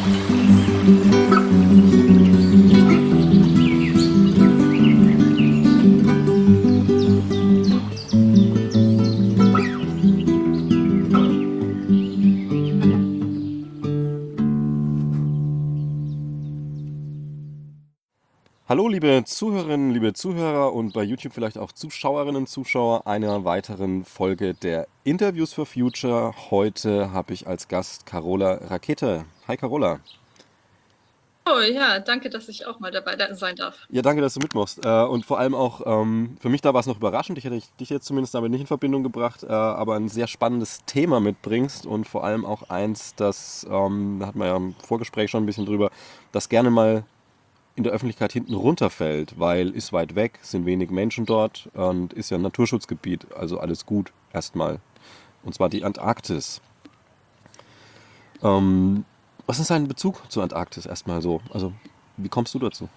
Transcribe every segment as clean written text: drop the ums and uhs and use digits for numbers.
Hallo, liebe Zuhörerinnen, liebe Zuhörer und bei YouTube vielleicht auch Zuschauerinnen und Zuschauer einer weiteren Folge der Interviews for Future. Heute habe ich als Gast Carola Rakete. Hi Carola. Oh ja, danke, dass ich auch mal dabei sein darf. Ja, danke, dass du mitmachst. Und vor allem auch für mich da war es noch überraschend. Ich hätte dich jetzt zumindest damit nicht in Verbindung gebracht, aber ein sehr spannendes Thema mitbringst und vor allem auch eins, das, da hatten wir ja im Vorgespräch schon ein bisschen drüber, das gerne mal in der Öffentlichkeit hinten runterfällt, weil ist weit weg, sind wenig Menschen dort und ist ja ein Naturschutzgebiet, also alles gut erstmal. Und zwar die Antarktis. Ähm, Was ist dein Bezug zur Antarktis erstmal so? Also wie kommst du dazu?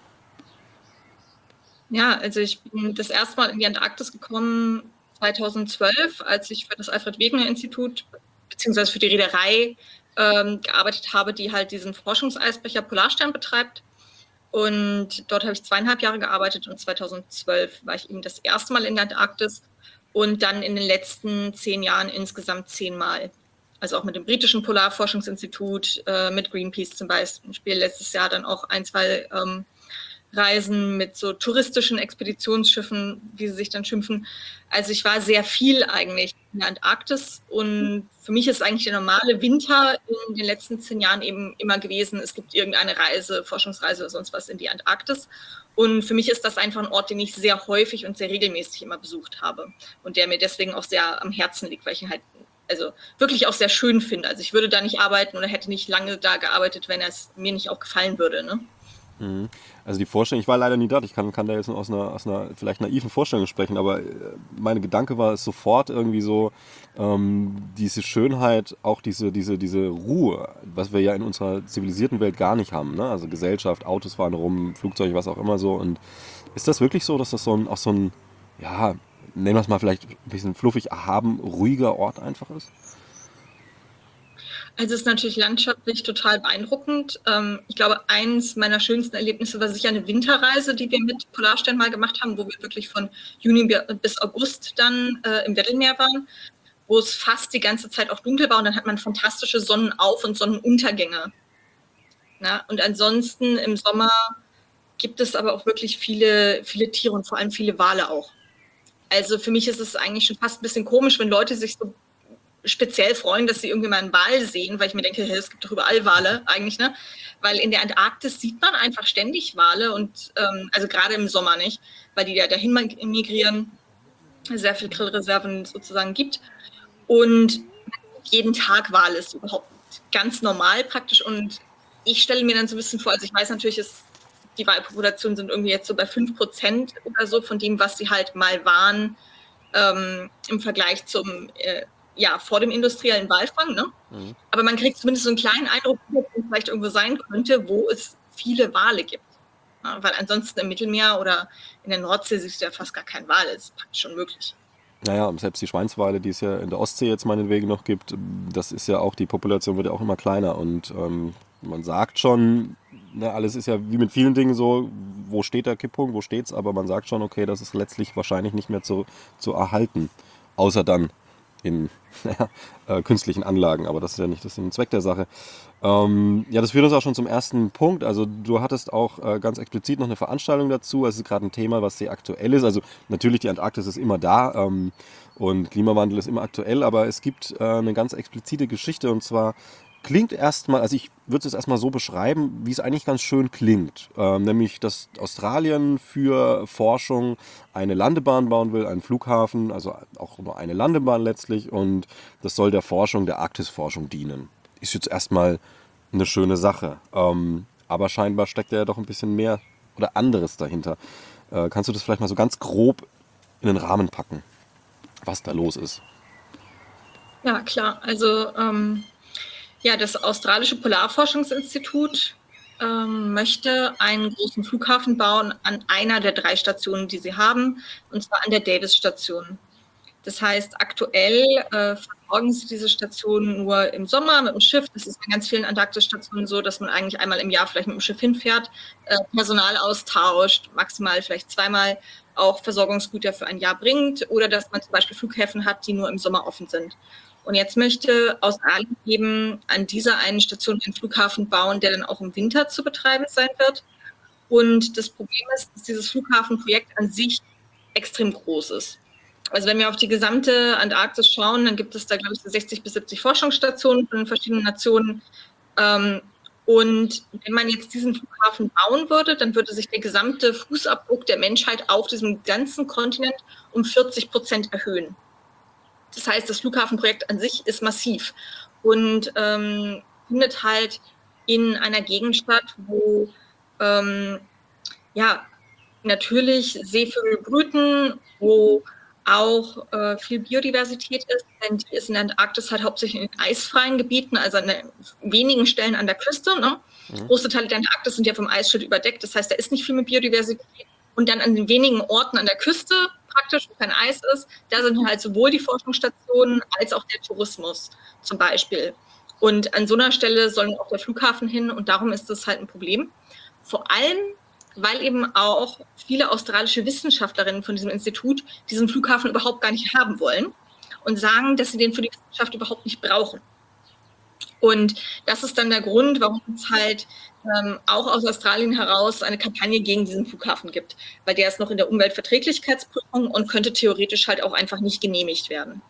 Ja, also ich bin das erste Mal in die Antarktis gekommen 2012, als ich für das Alfred-Wegener-Institut beziehungsweise für die Reederei gearbeitet habe, die halt diesen Forschungseisbrecher Polarstern betreibt. Und dort habe ich 2,5 Jahre gearbeitet und 2012 war ich eben das erste Mal in der Antarktis und dann in den letzten 10 Jahren insgesamt 10 Mal. Also auch mit dem britischen Polarforschungsinstitut, mit Greenpeace zum Beispiel letztes Jahr dann auch ein, zwei Reisen mit so touristischen Expeditionsschiffen, wie sie sich dann schimpfen. Also ich war sehr viel eigentlich in der Antarktis und für mich ist eigentlich der normale Winter in den letzten 10 Jahren eben immer gewesen, es gibt irgendeine Reise, Forschungsreise oder sonst was in die Antarktis. Und für mich ist das einfach ein Ort, den ich sehr häufig und sehr regelmäßig immer besucht habe und der mir deswegen auch sehr am Herzen liegt, weil ich ihn halt also wirklich auch sehr schön finde. Also ich würde da nicht arbeiten oder hätte nicht lange da gearbeitet, wenn es mir nicht auch gefallen würde. Ne? Mhm. Also die Vorstellung, ich war leider nie dort, ich kann da jetzt nur aus einer vielleicht naiven Vorstellung sprechen, aber meine Gedanke war es sofort irgendwie so, diese Schönheit, auch diese Ruhe, was wir ja in unserer zivilisierten Welt gar nicht haben, ne? Also Gesellschaft, Autos fahren rum, Flugzeuge, was auch immer so. Und ist das wirklich so, dass das auch so ein, ja, nennen wir es mal vielleicht ein bisschen fluffig, erhaben, ruhiger Ort einfach ist? Also es ist natürlich landschaftlich total beeindruckend. Ich glaube, eins meiner schönsten Erlebnisse war sicher eine Winterreise, die wir mit Polarstern mal gemacht haben, wo wir wirklich von Juni bis August dann im Weddellmeer waren, wo es fast die ganze Zeit auch dunkel war und dann hat man fantastische Sonnenauf- und Sonnenuntergänge. Ne? Und ansonsten im Sommer gibt es aber auch wirklich viele, viele Tiere und vor allem viele Wale auch. Also für mich ist es eigentlich schon fast ein bisschen komisch, wenn Leute sich so speziell freuen, dass sie irgendwie mal einen Wal sehen, weil ich mir denke, hey, es gibt doch überall Wale eigentlich, ne? Weil in der Antarktis sieht man einfach ständig Wale und also gerade im Sommer nicht, weil die ja dahin migrieren, sehr viel Grillreserven sozusagen gibt und jeden Tag Wale ist überhaupt ganz normal praktisch und ich stelle mir dann so ein bisschen vor, also ich weiß natürlich, die Walpopulationen sind irgendwie jetzt so bei 5% oder so von dem, was sie halt mal waren, im Vergleich zum ja, vor dem industriellen Walfang. Ne? Mhm. Aber man kriegt zumindest so einen kleinen Eindruck, wo es vielleicht irgendwo sein könnte, wo es viele Wale gibt. Ja, weil ansonsten im Mittelmeer oder in der Nordsee siehst du ja fast gar keinen Wal. Das ist praktisch unmöglich. Naja, selbst die Schweinswale, die es ja in der Ostsee jetzt meinetwegen noch gibt, das ist ja auch, die Population wird ja auch immer kleiner und man sagt schon, ne, alles ist ja wie mit vielen Dingen so, wo steht der Kipppunkt, wo steht's, aber man sagt schon, okay, das ist letztlich wahrscheinlich nicht mehr zu erhalten, außer dann in naja, künstlichen Anlagen, aber das ist ja nicht das Sinn und Zweck der Sache. Ja, das führt uns auch schon zum ersten Punkt. Also du hattest auch ganz explizit noch eine Veranstaltung dazu. Es ist gerade ein Thema, was sehr aktuell ist. Also natürlich, die Antarktis ist immer da und Klimawandel ist immer aktuell, aber es gibt eine ganz explizite Geschichte und zwar klingt erstmal, also ich würde es jetzt erstmal so beschreiben, wie es eigentlich ganz schön klingt. Nämlich, dass Australien für Forschung eine Landebahn bauen will, einen Flughafen, also auch nur eine Landebahn letztlich und das soll der Forschung, der Arktisforschung dienen. Ist jetzt erstmal eine schöne Sache. Aber scheinbar steckt ja doch ein bisschen mehr oder anderes dahinter. Kannst du das vielleicht mal so ganz grob in den Rahmen packen, was da los ist? Ja, klar. Also ja, das australische Polarforschungsinstitut möchte einen großen Flughafen bauen an einer der 3 Stationen, die sie haben, und zwar an der Davis-Station. Das heißt, aktuell versorgen sie diese Stationen nur im Sommer mit dem Schiff. Das ist bei ganz vielen Antarktisstationen so, dass man eigentlich einmal im Jahr vielleicht mit dem Schiff hinfährt, Personal austauscht, maximal vielleicht zweimal auch Versorgungsgüter für ein Jahr bringt oder dass man zum Beispiel Flughäfen hat, die nur im Sommer offen sind. Und jetzt möchte Australien eben an dieser einen Station einen Flughafen bauen, der dann auch im Winter zu betreiben sein wird. Und das Problem ist, dass dieses Flughafenprojekt an sich extrem groß ist. Also wenn wir auf die gesamte Antarktis schauen, dann gibt es da, glaube ich, 60 bis 70 Forschungsstationen von den verschiedenen Nationen. Und wenn man jetzt diesen Flughafen bauen würde, dann würde sich der gesamte Fußabdruck der Menschheit auf diesem ganzen Kontinent um 40% erhöhen. Das heißt, das Flughafenprojekt an sich ist massiv und findet halt in einer Gegend statt, wo natürlich Seevögel brüten, wo auch viel Biodiversität ist, denn die ist in der Antarktis halt hauptsächlich in eisfreien Gebieten, also an wenigen Stellen an der Küste. Ne? Große Teile der Antarktis sind ja vom Eisschild überdeckt, das heißt, da ist nicht viel mit Biodiversität. Und dann an den wenigen Orten an der Küste praktisch, wo kein Eis ist, da sind halt sowohl die Forschungsstationen als auch der Tourismus zum Beispiel. Und an so einer Stelle soll auch der Flughafen hin und darum ist das halt ein Problem. Vor allem, weil eben auch viele australische Wissenschaftlerinnen von diesem Institut diesen Flughafen überhaupt gar nicht haben wollen und sagen, dass sie den für die Wissenschaft überhaupt nicht brauchen. Und das ist dann der Grund, warum es halt auch aus Australien heraus eine Kampagne gegen diesen Flughafen gibt, weil der ist noch in der Umweltverträglichkeitsprüfung und könnte theoretisch halt auch einfach nicht genehmigt werden.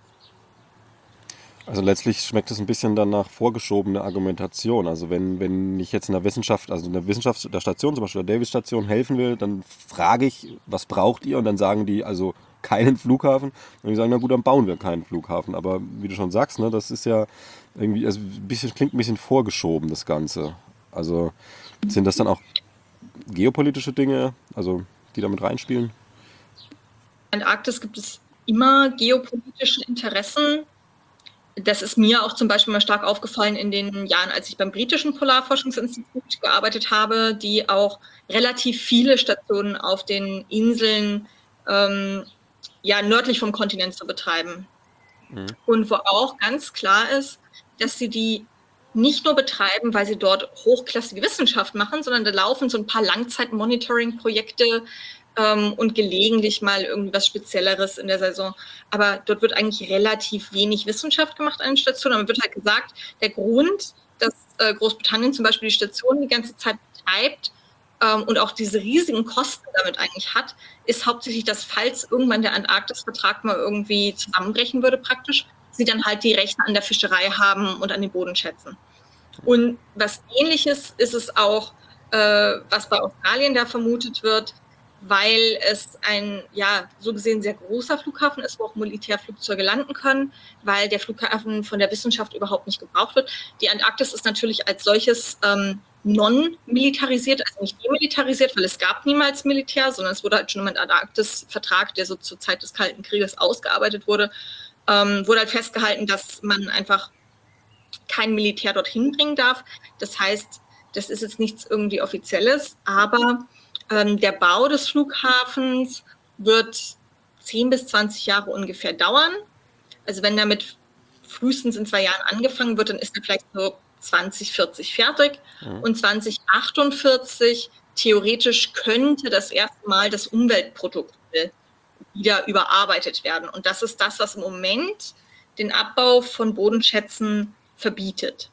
Also letztlich schmeckt es ein bisschen dann nach vorgeschobener Argumentation. Also wenn ich jetzt in der Wissenschaft, also in der Wissenschaft der Station, zum Beispiel der Davis-Station, helfen will, dann frage ich, was braucht ihr? Und dann sagen die, also keinen Flughafen. Und die sagen, na gut, dann bauen wir keinen Flughafen. Aber wie du schon sagst, ne, das ist ja irgendwie, also klingt ein bisschen vorgeschoben, das Ganze. Also sind das dann auch geopolitische Dinge, also die damit reinspielen? In der Antarktis gibt es immer geopolitische Interessen. Das ist mir auch zum Beispiel mal stark aufgefallen in den Jahren, als ich beim britischen Polarforschungsinstitut gearbeitet habe, die auch relativ viele Stationen auf den Inseln nördlich vom Kontinent zu betreiben. Und wo auch ganz klar ist, dass sie die nicht nur betreiben, weil sie dort hochklassige Wissenschaft machen, sondern da laufen so ein paar Langzeit-Monitoring-Projekte und gelegentlich mal irgendwas Spezielleres in der Saison. Aber dort wird eigentlich relativ wenig Wissenschaft gemacht an den Stationen. Aber wird halt gesagt, der Grund, dass Großbritannien zum Beispiel die Station die ganze Zeit betreibt und auch diese riesigen Kosten damit eigentlich hat, ist hauptsächlich, dass falls irgendwann der Antarktis-Vertrag mal irgendwie zusammenbrechen würde praktisch, sie dann halt die Rechte an der Fischerei haben und an den Bodenschätzen. Und was Ähnliches ist es auch, was bei Australien da vermutet wird, weil es ein, so gesehen sehr großer Flughafen ist, wo auch Militärflugzeuge landen können, weil der Flughafen von der Wissenschaft überhaupt nicht gebraucht wird. Die Antarktis ist natürlich als solches non-militarisiert, also nicht demilitarisiert, weil es gab niemals Militär, sondern es wurde halt schon im Antarktis-Vertrag, der so zur Zeit des Kalten Krieges ausgearbeitet wurde, wurde halt festgehalten, dass man einfach kein Militär dorthin bringen darf. Das heißt, das ist jetzt nichts irgendwie Offizielles, aber der Bau des Flughafens wird 10 bis 20 Jahre ungefähr dauern. Also wenn damit frühestens in 2 Jahren angefangen wird, dann ist er vielleicht so 2040 fertig. Und 2048 theoretisch könnte das erste Mal das Umweltprotokoll wieder überarbeitet werden. Und das ist das, was im Moment den Abbau von Bodenschätzen verbietet.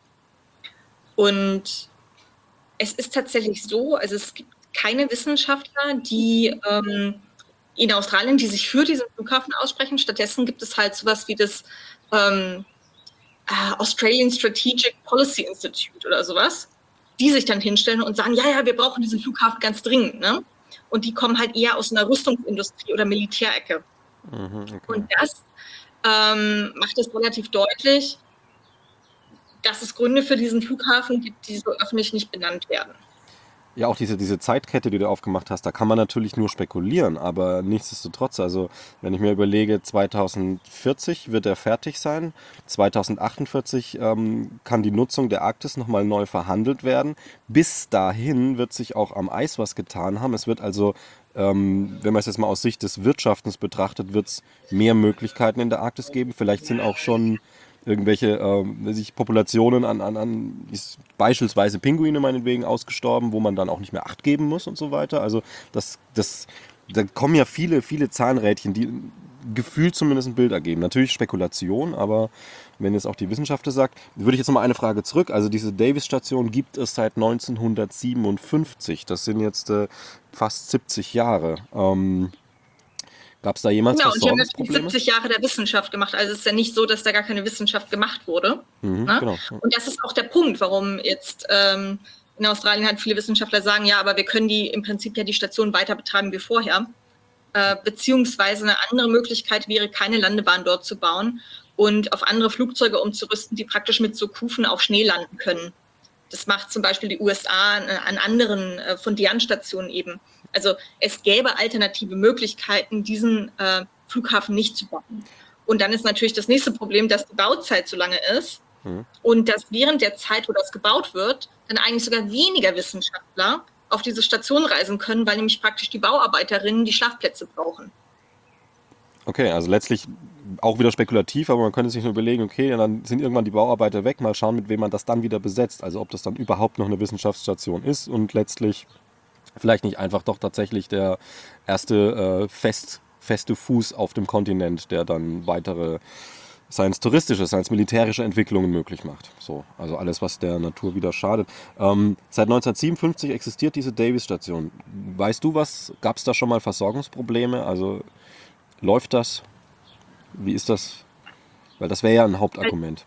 Und es ist tatsächlich so, also es gibt keine Wissenschaftler, die in Australien, die sich für diesen Flughafen aussprechen. Stattdessen gibt es halt sowas wie das Australian Strategic Policy Institute oder sowas, die sich dann hinstellen und sagen, ja, wir brauchen diesen Flughafen ganz dringend. Ne? Und die kommen halt eher aus einer Rüstungsindustrie oder Militärecke. Okay. Und das macht es relativ deutlich, dass es Gründe für diesen Flughafen gibt, die so öffentlich nicht benannt werden. Ja, auch diese Zeitkette, die du aufgemacht hast, da kann man natürlich nur spekulieren, aber nichtsdestotrotz, also wenn ich mir überlege, 2040 wird er fertig sein, 2048 kann die Nutzung der Arktis nochmal neu verhandelt werden. Bis dahin wird sich auch am Eis was getan haben. Es wird also, wenn man es jetzt mal aus Sicht des Wirtschaftens betrachtet, wird es mehr Möglichkeiten in der Arktis geben. Vielleicht sind auch schon irgendwelche Populationen beispielsweise Pinguine meinetwegen ausgestorben, wo man dann auch nicht mehr Acht geben muss und so weiter. Also da kommen ja viele, viele Zahnrädchen, die gefühlt zumindest ein Bild ergeben. Natürlich Spekulation, aber wenn jetzt auch die Wissenschaftler sagt, würde ich jetzt nochmal eine Frage zurück. Also diese Davis-Station gibt es seit 1957. Das sind jetzt fast 70 Jahre. Gab es da jemals Genau, und die haben natürlich Versorgungsprobleme? 70 Jahre der Wissenschaft gemacht. Also es ist ja nicht so, dass da gar keine Wissenschaft gemacht wurde. Ne? Genau. Und das ist auch der Punkt, warum jetzt in Australien halt viele Wissenschaftler sagen, ja, aber wir können im Prinzip ja die Station weiter betreiben wie vorher. Beziehungsweise eine andere Möglichkeit wäre, keine Landebahn dort zu bauen und auf andere Flugzeuge umzurüsten, die praktisch mit so Kufen auf Schnee landen können. Das macht zum Beispiel die USA an anderen Fundian-Stationen eben. Also es gäbe alternative Möglichkeiten, diesen Flughafen nicht zu bauen. Und dann ist natürlich das nächste Problem, dass die Bauzeit so lange ist und dass während der Zeit, wo das gebaut wird, dann eigentlich sogar weniger Wissenschaftler auf diese Station reisen können, weil nämlich praktisch die Bauarbeiterinnen die Schlafplätze brauchen. Okay, also letztlich auch wieder spekulativ, aber man könnte sich nur überlegen, okay, dann sind irgendwann die Bauarbeiter weg, mal schauen, mit wem man das dann wieder besetzt. Also ob das dann überhaupt noch eine Wissenschaftsstation ist und letztlich vielleicht nicht einfach doch tatsächlich der erste feste Fuß auf dem Kontinent, der dann weitere touristische, militärische Entwicklungen möglich macht. So, also alles, was der Natur wieder schadet. Seit 1957 existiert diese Davis-Station. Weißt du was? Gab es da schon mal Versorgungsprobleme? Also läuft das? Wie ist das? Weil das wäre ja ein Hauptargument.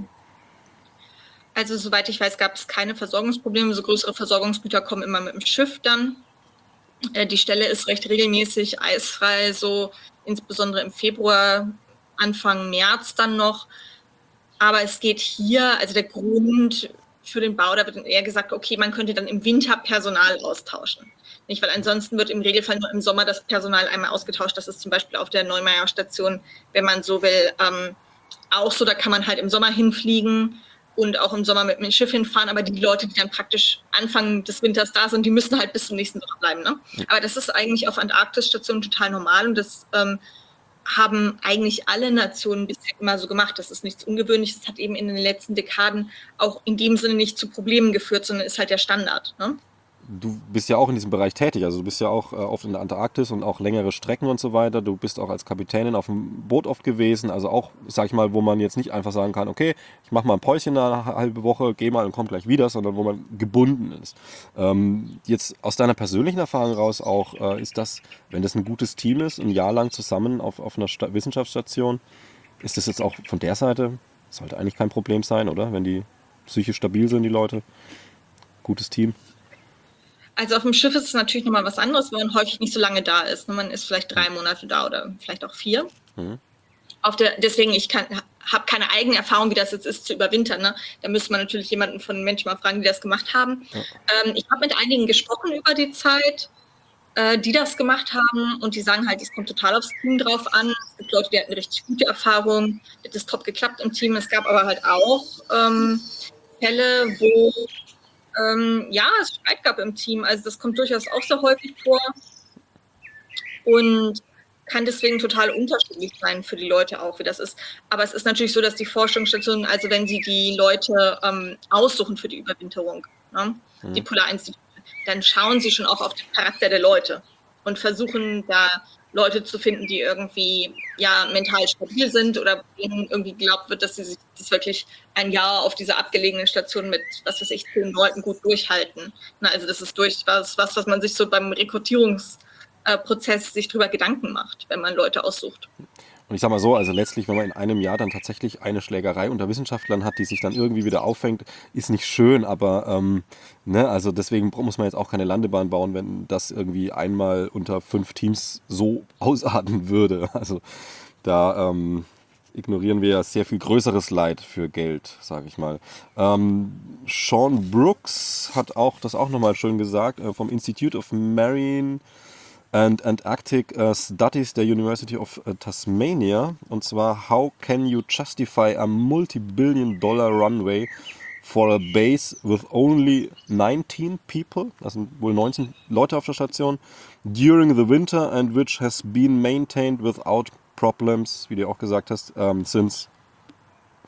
Also soweit ich weiß, gab es keine Versorgungsprobleme. So größere Versorgungsgüter kommen immer mit dem Schiff dann. Die Stelle ist recht regelmäßig eisfrei, so insbesondere im Februar, Anfang März dann noch. Aber es geht hier, also der Grund für den Bau, da wird eher gesagt, okay, man könnte dann im Winter Personal austauschen. Nicht, weil ansonsten wird im Regelfall nur im Sommer das Personal einmal ausgetauscht. Das ist zum Beispiel auf der Neumeier Station, wenn man so will, auch so, da kann man halt im Sommer hinfliegen und auch im Sommer mit dem Schiff hinfahren, aber die Leute, die dann praktisch Anfang des Winters da sind, die müssen halt bis zum nächsten Sommer bleiben. Ne? Aber das ist eigentlich auf Antarktis-Stationen total normal und das haben eigentlich alle Nationen bisher immer so gemacht. Das ist nichts Ungewöhnliches. Das hat eben in den letzten Dekaden auch in dem Sinne nicht zu Problemen geführt, sondern ist halt der Standard. Ne? Du bist ja auch in diesem Bereich tätig, also du bist ja auch oft in der Antarktis und auch längere Strecken und so weiter. Du bist auch als Kapitänin auf dem Boot oft gewesen, also auch, sag ich mal, wo man jetzt nicht einfach sagen kann, okay, ich mache mal ein Päuschen eine halbe Woche, gehe mal und komme gleich wieder, sondern wo man gebunden ist. Jetzt aus deiner persönlichen Erfahrung raus auch, ist das, wenn das ein gutes Team ist, ein Jahr lang zusammen auf einer Wissenschaftsstation, ist das jetzt auch von der Seite, sollte eigentlich kein Problem sein, oder? Wenn die psychisch stabil sind, die Leute, gutes Team. Also auf dem Schiff ist es natürlich nochmal was anderes, weil man häufig nicht so lange da ist. Man ist vielleicht 3 Monate da oder vielleicht auch 4. Deswegen, ich habe keine eigene Erfahrung, wie das jetzt ist, zu überwintern. Ne? Da müsste man natürlich jemanden von den Menschen mal fragen, die das gemacht haben. Ja. Ich habe mit einigen gesprochen über die Zeit, die das gemacht haben und die sagen halt, es kommt total aufs Team drauf an. Es gibt Leute, die hatten richtig gute Erfahrungen, hat das top geklappt im Team. Es gab aber halt auch Fälle, wo es Streit gab im Team. Also das kommt durchaus auch sehr häufig vor und kann deswegen total unterschiedlich sein für die Leute auch, wie das ist. Aber es ist natürlich so, dass die Forschungsstationen, also wenn sie die Leute aussuchen für die Überwinterung, ne, die Polarinstitute, dann schauen sie schon auch auf den Charakter der Leute und versuchen da Leute zu finden, die irgendwie mental stabil sind oder denen irgendwie geglaubt wird, dass sie sich das wirklich ein Jahr auf dieser abgelegenen Station mit, 10 Leuten gut durchhalten. Na, also das ist was man sich so beim Rekrutierungsprozess sich drüber Gedanken macht, wenn man Leute aussucht. Und ich sag mal so, also letztlich, wenn man in einem Jahr dann tatsächlich eine Schlägerei unter Wissenschaftlern hat, die sich dann irgendwie wieder auffängt, ist nicht schön, aber also deswegen muss man jetzt auch keine Landebahn bauen, wenn das irgendwie einmal unter 5 Teams so ausarten würde. Also da ignorieren wir ja sehr viel größeres Leid für Geld, sage ich mal. Sean Brooks hat das auch nochmal schön gesagt, vom Institute of Marine and Antarctic Studies der University of Tasmania. Und zwar, how can you justify a multi-billion-dollar runway for a base with only 19 people, das sind wohl 19 Leute auf der Station, during the winter and which has been maintained without problems, wie du auch gesagt hast, since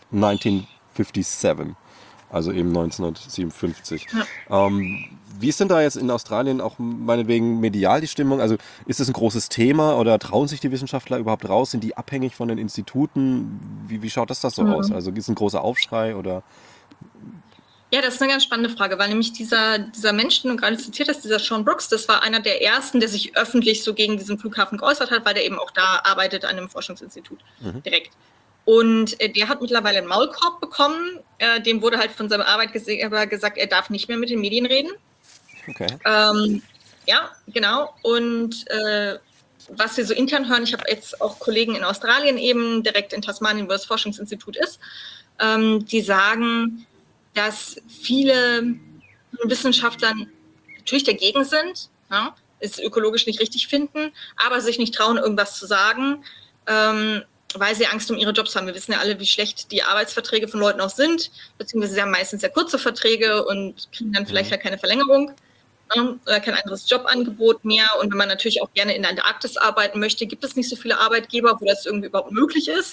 1957, also eben 1957. Ja. Wie ist denn da jetzt in Australien auch meinetwegen medial die Stimmung? Also ist das ein großes Thema oder trauen sich die Wissenschaftler überhaupt raus? Sind die abhängig von den Instituten? Wie schaut das so aus? Also gibt es ein großer Aufschrei oder? Ja, das ist eine ganz spannende Frage, weil nämlich dieser Mensch, den du gerade zitiert hast, dieser Sean Brooks, das war einer der ersten, der sich öffentlich so gegen diesen Flughafen geäußert hat, weil der eben auch da arbeitet an einem Forschungsinstitut direkt. Und der hat mittlerweile einen Maulkorb bekommen. Dem wurde halt von seinem Arbeitgeber gesagt, er darf nicht mehr mit den Medien reden. Okay. Ja, genau. Und was wir so intern hören, ich habe jetzt auch Kollegen in Australien eben, direkt in Tasmanien, wo das Forschungsinstitut ist, die sagen, dass viele Wissenschaftler natürlich dagegen sind, ja, es ökologisch nicht richtig finden, aber sich nicht trauen, irgendwas zu sagen, weil sie Angst um ihre Jobs haben. Wir wissen ja alle, wie schlecht die Arbeitsverträge von Leuten auch sind, beziehungsweise sie haben meistens sehr kurze Verträge und kriegen dann vielleicht halt keine Verlängerung, oder kein anderes Jobangebot mehr. Und wenn man natürlich auch gerne in der Antarktis arbeiten möchte, gibt es nicht so viele Arbeitgeber, wo das irgendwie überhaupt möglich ist.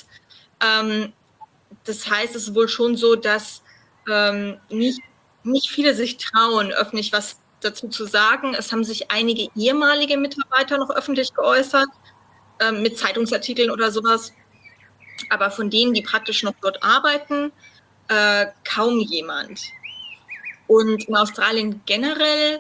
Das heißt, es ist wohl schon so, dass nicht viele sich trauen, öffentlich was dazu zu sagen. Es haben sich einige ehemalige Mitarbeiter noch öffentlich geäußert, mit Zeitungsartikeln oder sowas. Aber von denen, die praktisch noch dort arbeiten, kaum jemand. Und in Australien generell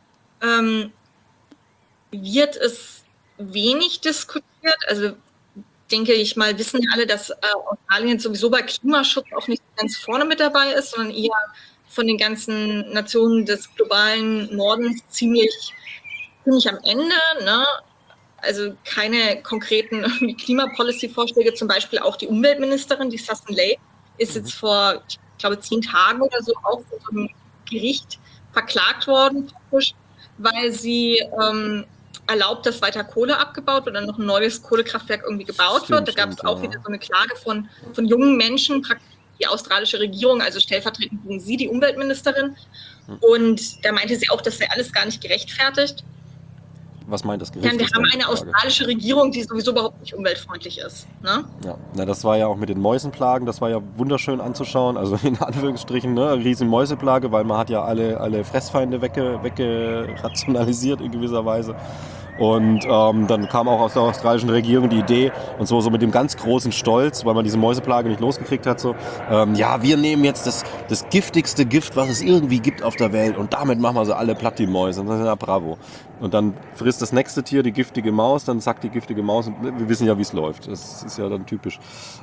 wird es wenig diskutiert. Also denke ich mal, wissen alle, dass Australien sowieso bei Klimaschutz auch nicht ganz vorne mit dabei ist, sondern eher von den ganzen Nationen des globalen Nordens ziemlich am Ende. Ne? Also keine konkreten Klimapolicy-Vorschläge, zum Beispiel auch die Umweltministerin, die Sussan Ley, ist jetzt vor, ich glaube, 10 Tagen oder so auch vor so einem Gericht verklagt worden, weil sie erlaubt, dass weiter Kohle abgebaut wird und noch ein neues Kohlekraftwerk irgendwie gebaut wird. Da gab es auch wieder so eine Klage von jungen Menschen, praktisch die australische Regierung, also stellvertretend gegen sie, die Umweltministerin. Und da meinte sie auch, das sei alles gar nicht gerechtfertigt. Was meint das Gericht? Ja, wir haben eine australische Regierung, die sowieso überhaupt nicht umweltfreundlich ist. Ne? Ja, na, das war ja auch mit den Mäusenplagen, das war ja wunderschön anzuschauen, also in Anführungsstrichen, ne, riesen Mäuseplage, weil man hat ja alle Fressfeinde weggerationalisiert in gewisser Weise. Und dann kam auch aus der australischen Regierung die Idee, und so mit dem ganz großen Stolz, weil man diese Mäuseplage nicht losgekriegt hat, so, ja, wir nehmen jetzt das giftigste Gift, was es irgendwie gibt auf der Welt, und damit machen wir sie alle platt, die Mäuse. Und dann, ja, bravo. Und dann frisst das nächste Tier die giftige Maus, dann sagt die giftige Maus, und wir wissen ja, wie es läuft. Das ist ja dann typisch.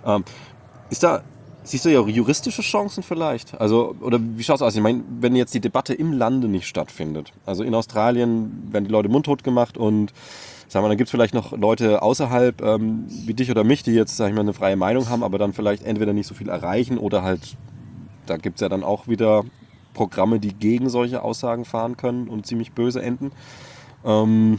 Siehst du ja juristische Chancen vielleicht? Also, oder wie schaut es aus? Ich meine, wenn jetzt die Debatte im Lande nicht stattfindet. Also in Australien werden die Leute mundtot gemacht und sagen wir, dann gibt es vielleicht noch Leute außerhalb, wie dich oder mich, die jetzt, sag ich mal, eine freie Meinung haben, aber dann vielleicht entweder nicht so viel erreichen oder halt, da gibt es ja dann auch wieder Programme, die gegen solche Aussagen fahren können und ziemlich böse enden. Von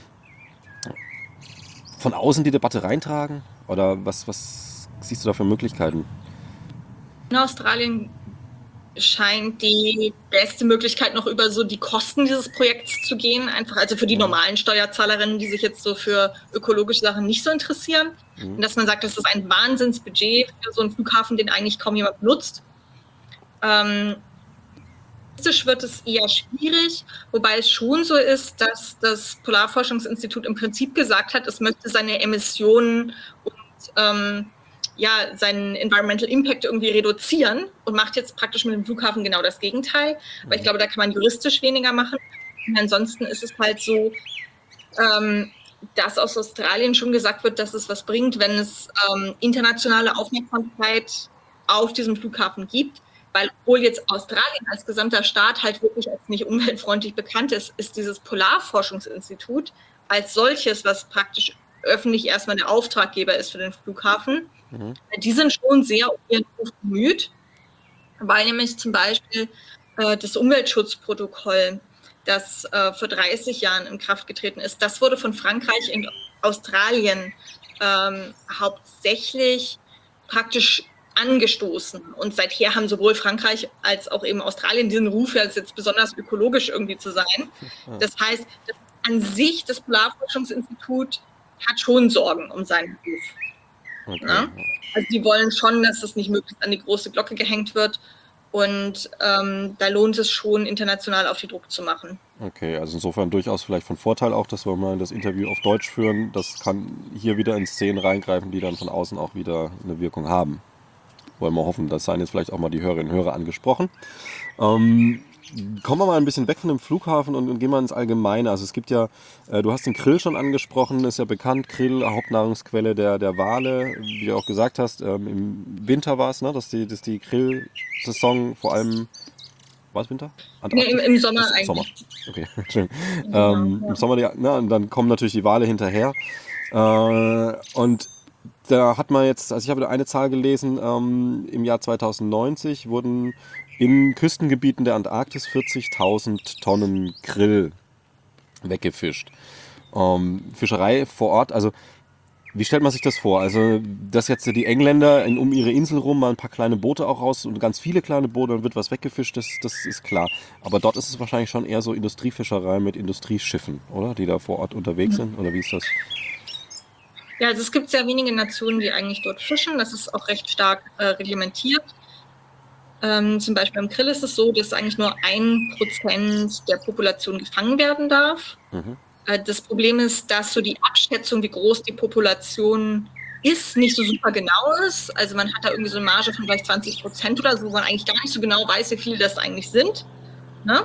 außen die Debatte reintragen? Oder was siehst du da für Möglichkeiten? In Australien scheint die beste Möglichkeit noch über so die Kosten dieses Projekts zu gehen, einfach also für die normalen Steuerzahlerinnen, die sich jetzt so für ökologische Sachen nicht so interessieren. Und dass man sagt, das ist ein Wahnsinnsbudget für so einen Flughafen, den eigentlich kaum jemand nutzt. Politisch wird es eher schwierig, wobei es schon so ist, dass das Polarforschungsinstitut im Prinzip gesagt hat, es möchte seine Emissionen und seinen Environmental Impact irgendwie reduzieren und macht jetzt praktisch mit dem Flughafen genau das Gegenteil, weil ich glaube, da kann man juristisch weniger machen. Und ansonsten ist es halt so, dass aus Australien schon gesagt wird, dass es was bringt, wenn es internationale Aufmerksamkeit auf diesem Flughafen gibt, weil obwohl jetzt Australien als gesamter Staat halt wirklich als nicht umweltfreundlich bekannt ist, ist dieses Polarforschungsinstitut als solches, was praktisch öffentlich erstmal der Auftraggeber ist für den Flughafen, die sind schon sehr um ihren Ruf bemüht, weil nämlich zum Beispiel das Umweltschutzprotokoll, das vor 30 Jahren in Kraft getreten ist, das wurde von Frankreich und Australien hauptsächlich praktisch angestoßen. Und seither haben sowohl Frankreich als auch eben Australien diesen Ruf, als jetzt besonders ökologisch irgendwie zu sein. Das heißt, an sich das Polarforschungsinstitut hat schon Sorgen um seinen Ruf. Okay. Ne? Also die wollen schon, dass das nicht möglichst an die große Glocke gehängt wird. Und da lohnt es schon, international auf die Druck zu machen. Okay, also insofern durchaus vielleicht von Vorteil auch, dass wir mal das Interview auf Deutsch führen. Das kann hier wieder in Szenen reingreifen, die dann von außen auch wieder eine Wirkung haben. Wollen wir hoffen, das seien jetzt vielleicht auch mal die Hörerinnen und Hörer angesprochen. Kommen wir mal ein bisschen weg von dem Flughafen und gehen mal ins Allgemeine. Also es gibt ja, du hast den Grill schon angesprochen, ist ja bekannt, Grill, Hauptnahrungsquelle der Wale, wie du auch gesagt hast. Im Winter war es, ne, dass die Grillsaison vor allem, war es Winter? Nee, Antarktis? im Sommer Sommer. eigentlich. Okay, schön. Genau, Im ja. Sommer, und dann kommen natürlich die Wale hinterher. Und da hat man jetzt, also ich habe eine Zahl gelesen, im Jahr 2090 wurden in Küstengebieten der Antarktis 40.000 Tonnen Krill weggefischt. Fischerei vor Ort, also wie stellt man sich das vor? Also, dass jetzt die Engländer um ihre Insel rum mal ein paar kleine Boote auch raus und ganz viele kleine Boote, dann wird was weggefischt, das ist klar. Aber dort ist es wahrscheinlich schon eher so Industriefischerei mit Industrieschiffen, oder? Die da vor Ort unterwegs sind, oder wie ist das? Ja, also es gibt sehr wenige Nationen, die eigentlich dort fischen. Das ist auch recht stark reglementiert. Zum Beispiel beim Krill ist es so, dass eigentlich nur 1% der Population gefangen werden darf. Das Problem ist, dass so die Abschätzung, wie groß die Population ist, nicht so super genau ist. Also man hat da irgendwie so eine Marge von vielleicht 20% oder so, wo man eigentlich gar nicht so genau weiß, wie viele das eigentlich sind. Ne?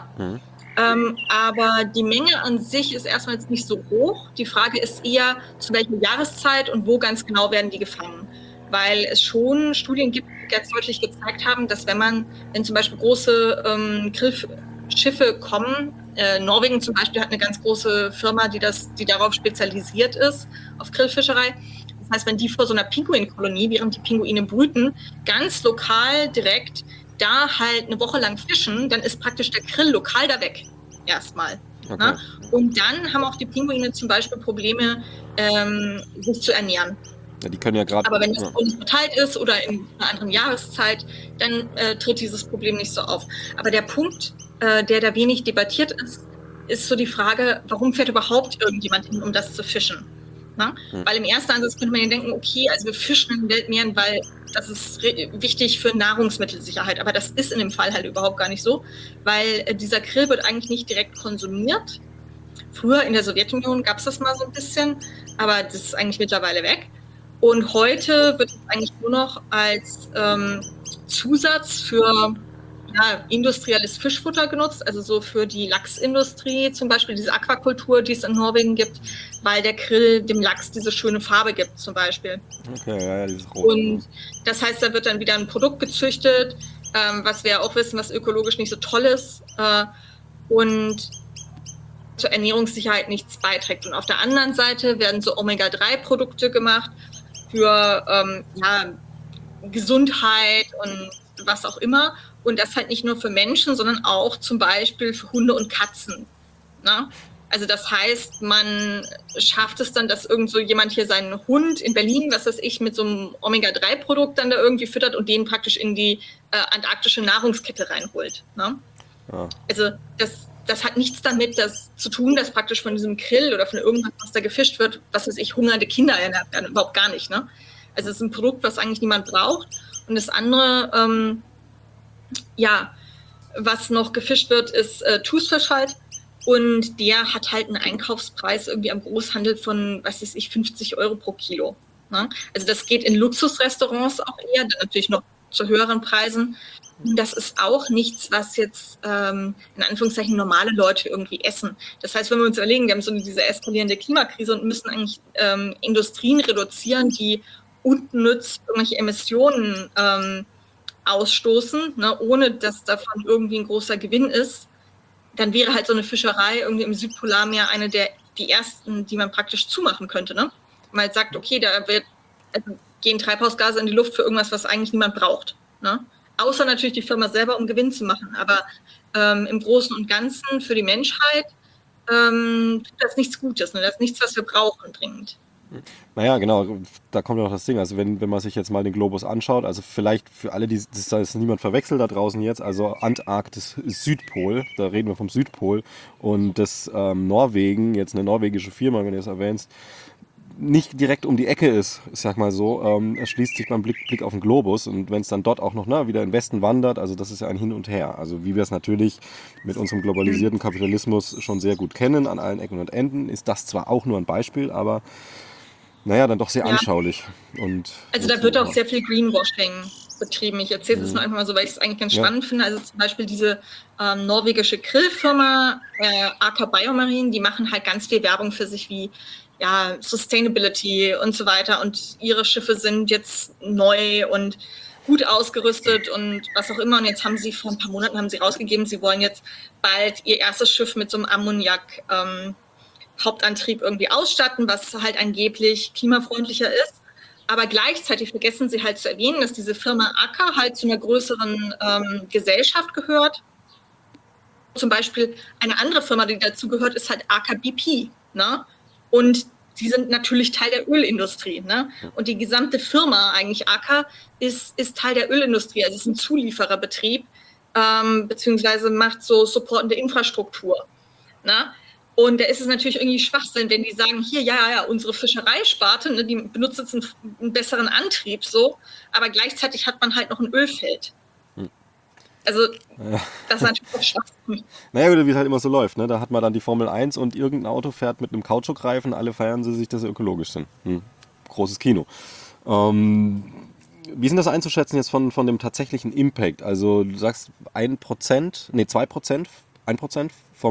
Aber die Menge an sich ist erstmal jetzt nicht so hoch. Die Frage ist eher, zu welcher Jahreszeit und wo ganz genau werden die gefangen. Weil es schon Studien gibt, die ganz deutlich gezeigt haben, dass wenn zum Beispiel große Grillschiffe kommen, Norwegen zum Beispiel hat eine ganz große Firma, die darauf spezialisiert ist, auf Grillfischerei. Das heißt, wenn die vor so einer Pinguinkolonie, während die Pinguine brüten, ganz lokal direkt da halt eine Woche lang fischen, dann ist praktisch der Grill lokal da weg. Erstmal. Okay. Ne? Und dann haben auch die Pinguine zum Beispiel Probleme, sich zu ernähren. Ja, die können ja gerade. Aber wenn das nicht verteilt ist oder in einer anderen Jahreszeit, dann tritt dieses Problem nicht so auf. Aber der Punkt, der da wenig debattiert ist so die Frage, warum fährt überhaupt irgendjemand hin, um das zu fischen? Na? Weil im ersten Ansatz könnte man ja denken, okay, also wir fischen in den Weltmeeren, weil das ist wichtig für Nahrungsmittelsicherheit. Aber das ist in dem Fall halt überhaupt gar nicht so, weil dieser Krill wird eigentlich nicht direkt konsumiert. Früher in der Sowjetunion gab es das mal so ein bisschen, aber das ist eigentlich mittlerweile weg. Und heute wird es eigentlich nur noch als Zusatz für industrielles Fischfutter genutzt, also so für die Lachsindustrie, zum Beispiel diese Aquakultur, die es in Norwegen gibt, weil der Krill dem Lachs diese schöne Farbe gibt, zum Beispiel. Okay, ja, dieses Rot. Und das heißt, da wird dann wieder ein Produkt gezüchtet, was wir ja auch wissen, was ökologisch nicht so toll ist und zur Ernährungssicherheit nichts beiträgt. Und auf der anderen Seite werden so Omega-3-Produkte gemacht für Gesundheit und was auch immer. Und das halt nicht nur für Menschen, sondern auch zum Beispiel für Hunde und Katzen. Ne? Also das heißt, man schafft es dann, dass irgend so jemand hier seinen Hund in Berlin, was weiß ich, mit so einem Omega-3-Produkt dann da irgendwie füttert und den praktisch in die antarktische Nahrungskette reinholt. Ne? Ja. Also das hat nichts damit zu tun, dass praktisch von diesem Krill oder von irgendwas, was da gefischt wird, was weiß ich, hungernde Kinder ernährt werden. Überhaupt gar nicht. Ne? Also es ist ein Produkt, was eigentlich niemand braucht. Und das andere, was noch gefischt wird, ist Thusfisch halt. Und der hat halt einen Einkaufspreis irgendwie am Großhandel von, was weiß ich, 50 Euro pro Kilo. Ne? Also das geht in Luxusrestaurants auch eher, dann natürlich noch zu höheren Preisen. Und das ist auch nichts, was jetzt in Anführungszeichen normale Leute irgendwie essen. Das heißt, wenn wir uns überlegen, wir haben so diese eskalierende Klimakrise und müssen eigentlich Industrien reduzieren, die unnütz irgendwelche Emissionen ausstoßen, ne, ohne dass davon irgendwie ein großer Gewinn ist, dann wäre halt so eine Fischerei irgendwie im Südpolarmeer eine die ersten, die man praktisch zumachen könnte. Ne? Man halt sagt, okay, gehen Treibhausgase in die Luft für irgendwas, was eigentlich niemand braucht. Ne? Außer natürlich die Firma selber, um Gewinn zu machen. Aber im Großen und Ganzen für die Menschheit tut das nichts Gutes. Ne? Das ist nichts, was wir brauchen dringend. Naja, genau, da kommt ja noch das Ding. Also wenn man sich jetzt mal den Globus anschaut, also vielleicht für alle, das niemand verwechselt da draußen jetzt, also Antarktis ist Südpol, da reden wir vom Südpol und das Norwegen, jetzt eine norwegische Firma, wenn du es erwähnst, nicht direkt um die Ecke ist, ich sag mal so. Es schließt sich beim Blick auf den Globus und wenn es dann dort auch noch wieder in den Westen wandert, also das ist ja ein Hin und Her. Also wie wir es natürlich mit unserem globalisierten Kapitalismus schon sehr gut kennen, an allen Ecken und Enden, ist das zwar auch nur ein Beispiel, aber naja, dann doch sehr Ja, anschaulich. Und also da wozu wird auch auch immer. sehr viel Greenwashing betrieben. Ich erzähle es nur einfach mal so, weil ich es eigentlich ganz Ja, spannend finde. Also zum Beispiel diese norwegische Grillfirma Aker Biomarine, die machen halt ganz viel Werbung für sich wie ja, Sustainability und so weiter. Und ihre Schiffe sind jetzt neu und gut ausgerüstet und was auch immer. Und jetzt haben sie vor ein paar Monaten haben sie rausgegeben, sie wollen jetzt bald ihr erstes Schiff mit so einem Ammoniak Hauptantrieb irgendwie ausstatten, was halt angeblich klimafreundlicher ist. Aber gleichzeitig vergessen sie halt zu erwähnen, dass diese Firma Aker halt zu einer größeren Gesellschaft gehört. Zum Beispiel eine andere Firma, die dazu gehört, ist halt Aker BP. Ne? Und die sind natürlich Teil der Ölindustrie. Ne? Und die gesamte Firma, eigentlich Aker, ist Teil der Ölindustrie. Also es ist ein Zuliefererbetrieb, beziehungsweise macht so supportende Infrastruktur. Ne? Und da ist es natürlich irgendwie Schwachsinn, wenn die sagen, hier, ja, unsere Fischereisparte, ne, die benutzt jetzt einen besseren Antrieb, so, aber gleichzeitig hat man halt noch ein Ölfeld. Also, das ist natürlich auch Schwachsinn. naja, wie es halt immer so läuft, ne? Da hat man dann die Formel 1 und irgendein Auto fährt mit einem Kautschukreifen, alle feiern sie sich, dass sie ökologisch sind. Großes Kino. Wie ist denn das einzuschätzen jetzt von dem tatsächlichen Impact? Also du sagst 1%, nee 2%, 1%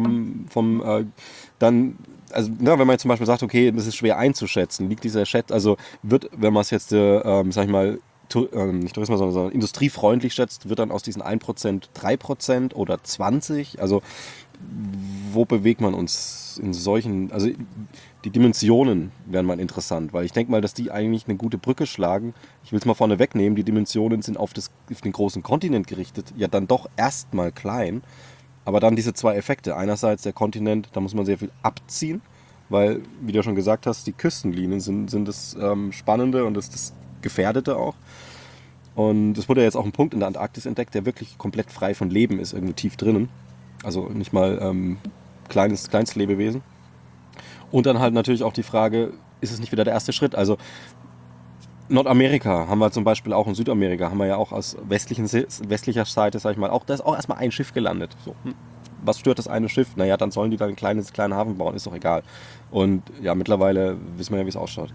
dann, also wenn man jetzt zum Beispiel sagt, okay, das ist schwer einzuschätzen, liegt dieser Schätz, also wird, wenn man es jetzt, sag ich mal, nicht Tourismus, sondern industriefreundlich schätzt, wird dann aus diesen 1% 3% oder 20%? Also wo bewegt man uns in solchen, also die Dimensionen wären mal interessant, weil ich denke mal, dass die eigentlich eine gute Brücke schlagen. Ich will es mal vorne wegnehmen, die Dimensionen sind auf den großen Kontinent gerichtet, ja dann doch erstmal klein, aber dann diese zwei Effekte. Einerseits der Kontinent, da muss man sehr viel abziehen, weil, wie du ja schon gesagt hast, die Küstenlinien sind das Spannende und das Gefährdete auch. Und es wurde ja jetzt auch ein Punkt in der Antarktis entdeckt, der wirklich komplett frei von Leben ist, irgendwo tief drinnen. Also nicht mal Kleinstlebewesen. Und dann halt natürlich auch die Frage, ist es nicht wieder der erste Schritt? Also Nordamerika haben wir zum Beispiel auch, in Südamerika haben wir ja auch aus westlicher Seite, sag ich mal, da ist auch erstmal ein Schiff gelandet. So, was stört das eine Schiff? Naja, dann sollen die da einen kleinen Hafen bauen, ist doch egal. Und ja, mittlerweile wissen wir ja, wie es ausschaut.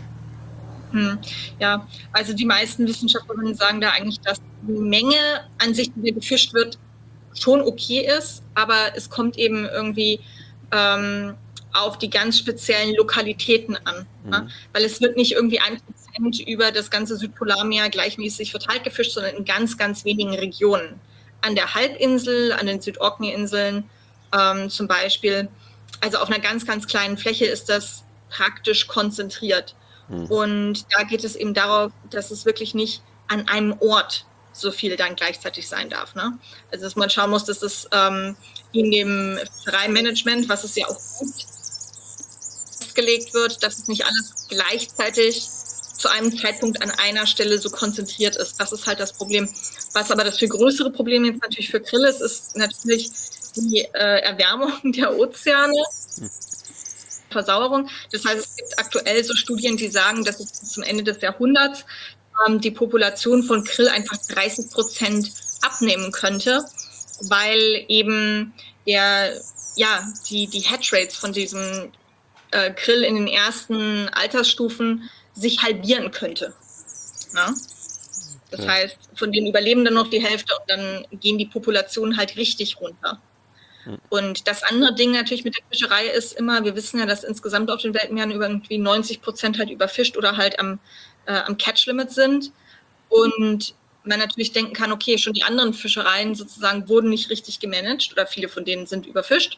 Ja, also die meisten Wissenschaftlerinnen sagen da eigentlich, dass die Menge an sich, die gefischt wird, schon okay ist, aber es kommt eben irgendwie auf die ganz speziellen Lokalitäten an. Ne? Weil es wird nicht irgendwie 1% über das ganze Südpolarmeer gleichmäßig verteilt gefischt, sondern in ganz, ganz wenigen Regionen. An der Halbinsel, an den Südorkney-Inseln zum Beispiel. Also auf einer ganz, ganz kleinen Fläche ist das praktisch konzentriert. Und da geht es eben darauf, dass es wirklich nicht an einem Ort so viel dann gleichzeitig sein darf. Ne? Also dass man schauen muss, dass es in dem Fischereimanagement, was es ja auch gibt, festgelegt wird, dass es nicht alles gleichzeitig zu einem Zeitpunkt an einer Stelle so konzentriert ist. Das ist halt das Problem. Was aber das viel größere Problem jetzt natürlich für Krill ist natürlich die Erwärmung der Ozeane. Versauerung. Das heißt, es gibt aktuell so Studien, die sagen, dass es bis zum Ende des Jahrhunderts die Population von Krill einfach 30% abnehmen könnte, weil eben die Hatch-Rates von diesem Krill in den ersten Altersstufen sich halbieren könnte. Ja? Das heißt, von den Überlebenden noch die Hälfte und dann gehen die Populationen halt richtig runter. Und das andere Ding natürlich mit der Fischerei ist immer, wir wissen ja, dass insgesamt auf den Weltmeeren irgendwie 90% halt überfischt oder halt am Catch-Limit sind. Und man natürlich denken kann, okay, schon die anderen Fischereien sozusagen wurden nicht richtig gemanagt oder viele von denen sind überfischt.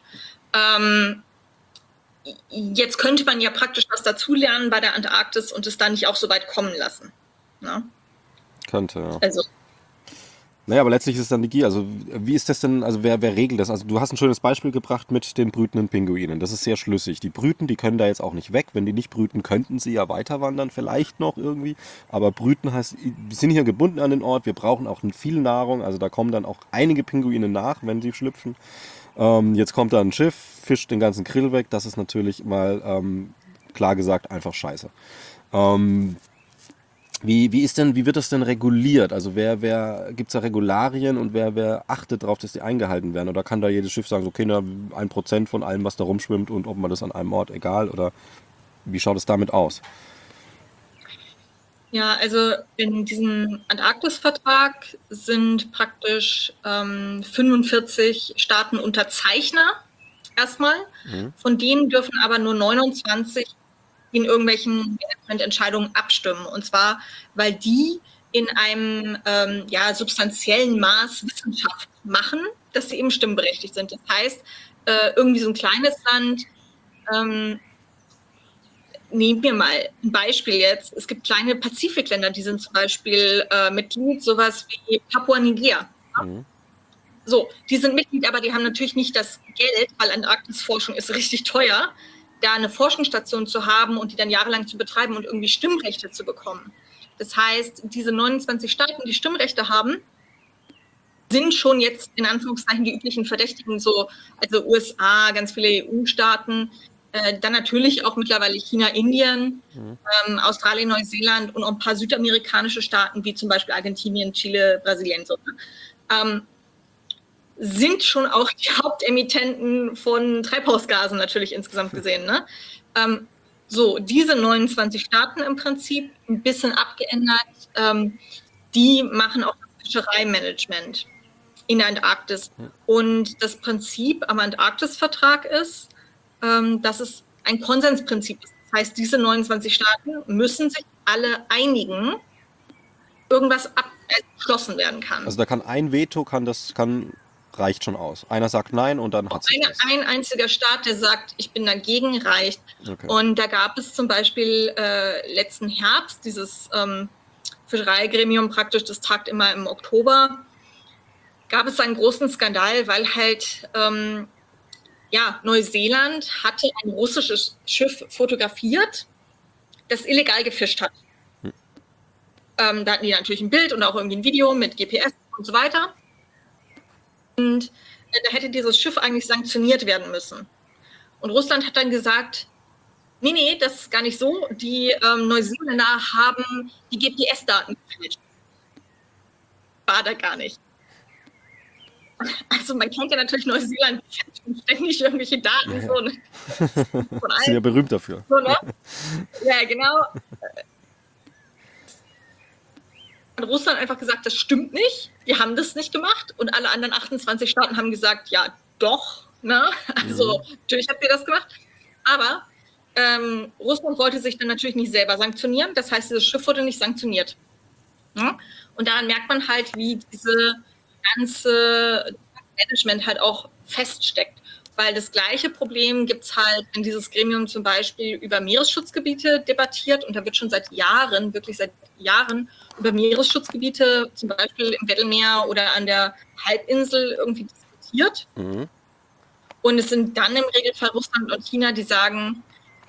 Jetzt könnte man ja praktisch was dazulernen bei der Antarktis und es da nicht auch so weit kommen lassen. Ne? Könnte, ja. Also Naja, aber letztlich ist es dann die Gier. Also wie ist das denn, also wer regelt das? Also du hast ein schönes Beispiel gebracht mit den brütenden Pinguinen. Das ist sehr schlüssig. Die brüten, die können da jetzt auch nicht weg. Wenn die nicht brüten, könnten sie ja weiter wandern, vielleicht noch irgendwie. Aber brüten heißt, wir sind hier gebunden an den Ort. Wir brauchen auch viel Nahrung. Also da kommen dann auch einige Pinguine nach, wenn sie schlüpfen. Jetzt kommt da ein Schiff, fischt den ganzen Krill weg. Das ist natürlich mal klar gesagt einfach scheiße. Ähm, wie wird das denn reguliert? Also gibt es da Regularien und wer achtet darauf, dass die eingehalten werden? Oder kann da jedes Schiff sagen, so, okay, na, 1% von allem, was da rumschwimmt und ob man das an einem Ort, egal? Oder wie schaut es damit aus? Ja, also in diesem Antarktisvertrag sind praktisch 45 Staaten Unterzeichner erstmal. Mhm. Von denen dürfen aber nur 29 in irgendwelchen Managemententscheidungen abstimmen. Und zwar, weil die in einem substanziellen Maß Wissenschaft machen, dass sie eben stimmberechtigt sind. Das heißt, irgendwie so ein kleines Land, nehmen wir mal ein Beispiel jetzt. Es gibt kleine Pazifikländer, die sind zum Beispiel Mitglied, sowas wie Papua-Neuguinea. Mhm. So, die sind Mitglied, aber die haben natürlich nicht das Geld, weil Antarktisforschung ist richtig teuer, da eine Forschungsstation zu haben und die dann jahrelang zu betreiben und irgendwie Stimmrechte zu bekommen. Das heißt, diese 29 Staaten, die Stimmrechte haben, sind schon jetzt in Anführungszeichen die üblichen Verdächtigen, so, also USA, ganz viele EU-Staaten, dann natürlich auch mittlerweile China, Indien, Australien, Neuseeland und auch ein paar südamerikanische Staaten, wie zum Beispiel Argentinien, Chile, Brasilien. So, sind schon auch die Hauptemittenten von Treibhausgasen natürlich insgesamt gesehen. Ne? So, diese 29 Staaten im Prinzip, ein bisschen abgeändert, die machen auch das Fischereimanagement in der Antarktis. Und das Prinzip am Antarktisvertrag ist, dass es ein Konsensprinzip ist. Das heißt, diese 29 Staaten müssen sich alle einigen, irgendwas beschlossen werden kann. Also da kann ein Veto, reicht schon aus. Einer sagt nein und dann hat sich das. Ein einziger Staat, der sagt, ich bin dagegen, reicht. Okay. Und da gab es zum Beispiel letzten Herbst dieses Fischereigremium praktisch, das tagt immer im Oktober, gab es einen großen Skandal, weil halt Neuseeland hatte ein russisches Schiff fotografiert, das illegal gefischt hat. Da hatten die natürlich ein Bild und auch irgendwie ein Video mit GPS und so weiter. Und da hätte dieses Schiff eigentlich sanktioniert werden müssen. Und Russland hat dann gesagt, nee, das ist gar nicht so. Die Neuseeländer haben die GPS-Daten gefälscht. War da gar nicht. Also man kennt ja natürlich Neuseeland, die fälschen ständig irgendwelche Daten. Ja. So, ne? Von Sind ja berühmt dafür. So, ne? Ja, genau. Hat Russland einfach gesagt, das stimmt nicht, wir haben das nicht gemacht. Und alle anderen 28 Staaten haben gesagt, ja, doch. Ne? Also natürlich habt ihr das gemacht. Aber Russland wollte sich dann natürlich nicht selber sanktionieren. Das heißt, dieses Schiff wurde nicht sanktioniert. Ja? Und daran merkt man halt, wie diese ganze Management halt auch feststeckt. Weil das gleiche Problem gibt es halt, wenn dieses Gremium zum Beispiel über Meeresschutzgebiete debattiert. Und da wird schon seit Jahren, wirklich seit Jahren, über Meeresschutzgebiete, zum Beispiel im Weddellmeer oder an der Halbinsel irgendwie diskutiert. Mhm. Und es sind dann im Regelfall Russland und China, die sagen,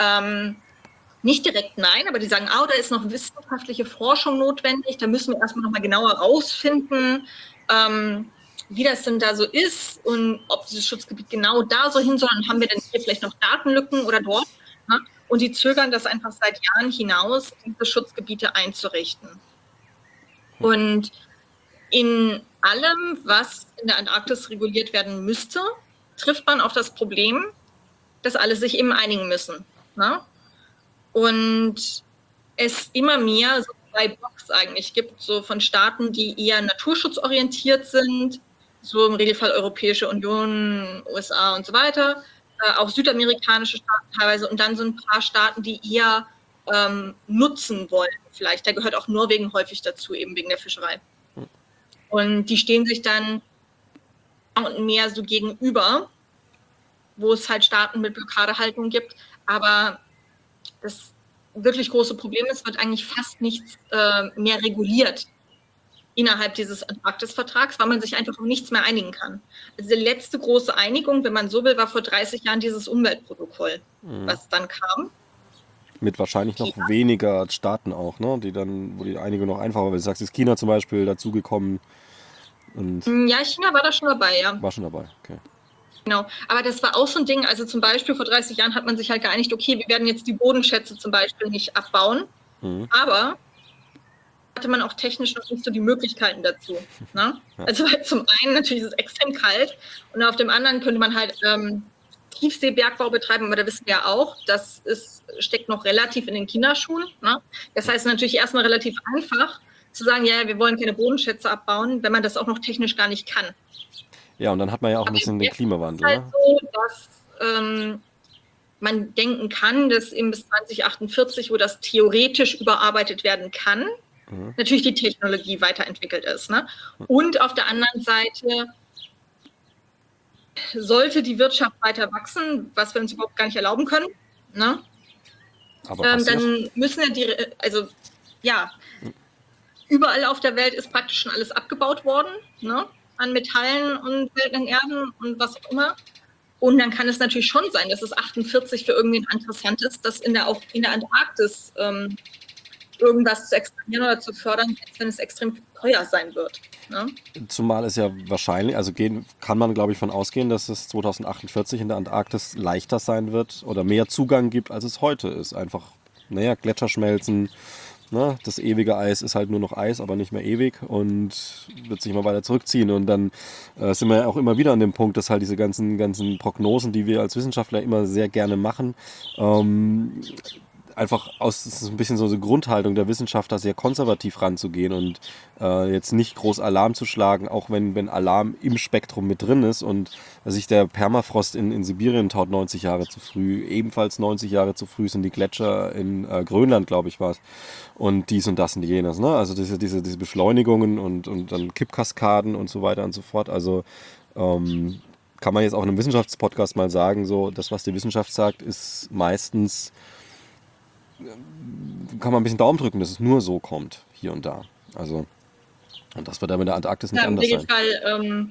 nicht direkt nein, aber die sagen, da ist noch wissenschaftliche Forschung notwendig, da müssen wir erstmal nochmal genauer rausfinden, wie das denn da so ist und ob dieses Schutzgebiet genau da so hin soll und haben wir denn hier vielleicht noch Datenlücken oder dort. Ne? Und die zögern das einfach seit Jahren hinaus, diese Schutzgebiete einzurichten. Und in allem, was in der Antarktis reguliert werden müsste, trifft man auf das Problem, dass alle sich eben einigen müssen. Ne? Und es immer mehr so 2 Blocks eigentlich gibt, so von Staaten, die eher naturschutzorientiert sind, so im Regelfall Europäische Union, USA und so weiter, auch südamerikanische Staaten teilweise und dann so ein paar Staaten, die eher nutzen wollen vielleicht. Da gehört auch Norwegen häufig dazu, eben wegen der Fischerei. Und die stehen sich dann mehr und mehr so gegenüber, wo es halt Staaten mit Blockadehaltung gibt. Aber das wirklich große Problem ist, wird eigentlich fast nichts mehr reguliert innerhalb dieses Antarktisvertrags, weil man sich einfach auf nichts mehr einigen kann. Also die letzte große Einigung, wenn man so will, war vor 30 Jahren dieses Umweltprotokoll, was dann kam. Mit wahrscheinlich noch weniger Staaten auch, ne? Wo die Einigung noch einfacher war. Du sagst, ist China zum Beispiel dazugekommen. Ja, China war da schon dabei, ja. War schon dabei, okay. Genau, aber das war auch so ein Ding, also zum Beispiel vor 30 Jahren hat man sich halt geeinigt, okay, wir werden jetzt die Bodenschätze zum Beispiel nicht abbauen, aber hatte man auch technisch noch nicht so die Möglichkeiten dazu. Ne? Ja. Also halt zum einen natürlich ist es extrem kalt und auf dem anderen könnte man halt Tiefseebergbau betreiben, aber da wissen wir ja auch, steckt noch relativ in den Kinderschuhen. Ne? Das heißt natürlich erstmal relativ einfach zu sagen, ja, wir wollen keine Bodenschätze abbauen, wenn man das auch noch technisch gar nicht kann. Ja, und dann hat man ja auch ein Aber bisschen den jetzt ist Klimawandel. es halt Ne? so, dass man denken kann, dass eben bis 2048, wo das theoretisch überarbeitet werden kann, natürlich die Technologie weiterentwickelt ist. Ne? Und auf der anderen Seite sollte die Wirtschaft weiter wachsen, was wir uns überhaupt gar nicht erlauben können, ne? Aber dann müssen überall auf der Welt ist praktisch schon alles abgebaut worden, ne? An Metallen und seltenen Erden und was auch immer. Und dann kann es natürlich schon sein, dass es 48 für irgendwen interessant ist, dass in der Antarktis irgendwas zu expandieren oder zu fördern, wenn es extrem teuer sein wird. Ne? Zumal es ja wahrscheinlich, also kann man glaube ich von ausgehen, dass es 2048 in der Antarktis leichter sein wird oder mehr Zugang gibt, als es heute ist. Einfach, Gletscher schmelzen, ne? Das ewige Eis ist halt nur noch Eis, aber nicht mehr ewig und wird sich immer weiter zurückziehen. Und dann sind wir ja auch immer wieder an dem Punkt, dass halt diese ganzen Prognosen, die wir als Wissenschaftler immer sehr gerne machen, einfach das ist ein bisschen so eine Grundhaltung der Wissenschaftler, sehr konservativ ranzugehen und jetzt nicht groß Alarm zu schlagen, auch wenn Alarm im Spektrum mit drin ist und sich der Permafrost in Sibirien taut 90 Jahre zu früh, ebenfalls 90 Jahre zu früh sind die Gletscher in Grönland, glaube ich, war es. Und dies und das und jenes, ne? Also diese Beschleunigungen und dann Kippkaskaden und so weiter und so fort. Also kann man jetzt auch in einem Wissenschaftspodcast mal sagen, so das, was die Wissenschaft sagt, ist meistens kann man ein bisschen Daumen drücken, dass es nur so kommt, hier und da. Also, und das wird dann mit der Antarktis nicht anders sein. Im Regelfall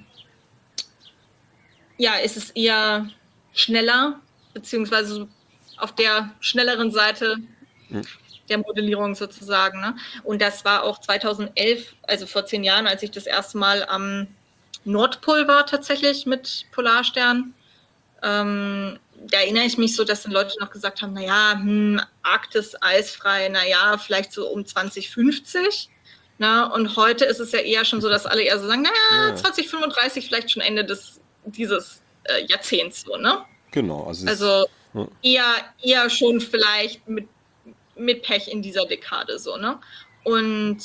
ist es eher schneller, beziehungsweise auf der schnelleren Seite der Modellierung sozusagen. Ne? Und das war auch 2011, also vor 10 Jahren, als ich das erste Mal am Nordpol war tatsächlich mit Polarstern. Da erinnere ich mich so, dass dann Leute noch gesagt haben, Arktis eisfrei, vielleicht so um 2050. Na, und heute ist es ja eher schon so, dass alle eher so sagen, 2035 vielleicht schon Ende dieses Jahrzehnts so, ne? Genau. Also eher schon vielleicht mit Pech in dieser Dekade so, ne? Und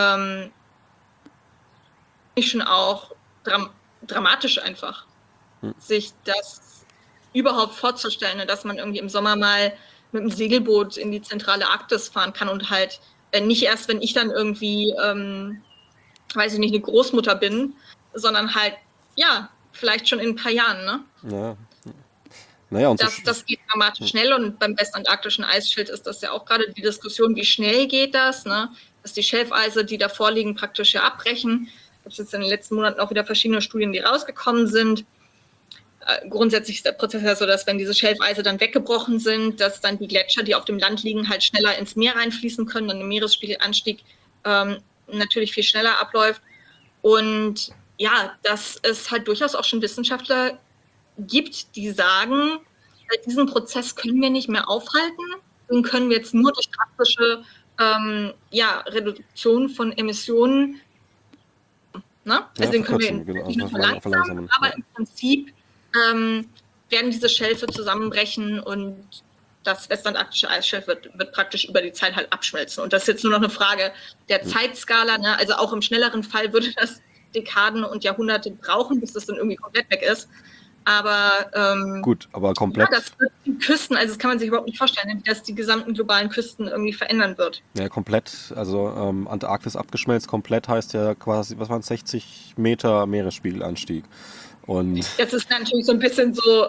schon auch dramatisch einfach, sich das überhaupt vorzustellen, ne, dass man irgendwie im Sommer mal mit dem Segelboot in die zentrale Arktis fahren kann und halt nicht erst, wenn ich dann irgendwie, weiß ich nicht, eine Großmutter bin, sondern halt, vielleicht schon in ein paar Jahren, ne? Ja. Naja, und das geht dramatisch schnell und beim westantarktischen Eisschild ist das ja auch gerade die Diskussion, wie schnell geht das, ne? Dass die Schelfeise, die davor liegen, praktisch ja abbrechen. Da gibt es jetzt in den letzten Monaten auch wieder verschiedene Studien, die rausgekommen sind. Grundsätzlich ist der Prozess ja so, dass wenn diese Schelfeise dann weggebrochen sind, dass dann die Gletscher, die auf dem Land liegen, halt schneller ins Meer reinfließen können, dann der Meeresspiegelanstieg natürlich viel schneller abläuft. Und dass es halt durchaus auch schon Wissenschaftler gibt, die sagen, diesen Prozess können wir nicht mehr aufhalten, den können wir jetzt nur durch drastische Reduktion von Emissionen, ne? Also den können wir nicht nur verlangsamen, aber im Prinzip werden diese Schelfe zusammenbrechen und das westantarktische Eisschild wird praktisch über die Zeit halt abschmelzen. Und das ist jetzt nur noch eine Frage der Zeitskala, ne? Also auch im schnelleren Fall würde das Dekaden und Jahrhunderte brauchen, bis das dann irgendwie komplett weg ist. Aber gut, aber komplett. Das wird die Küsten, also das kann man sich überhaupt nicht vorstellen, dass die gesamten globalen Küsten irgendwie verändern wird. Ja, komplett, also Antarktis abgeschmelzt, komplett heißt ja quasi, was waren 60 Meter Meeresspiegelanstieg. Und das ist natürlich so ein bisschen so,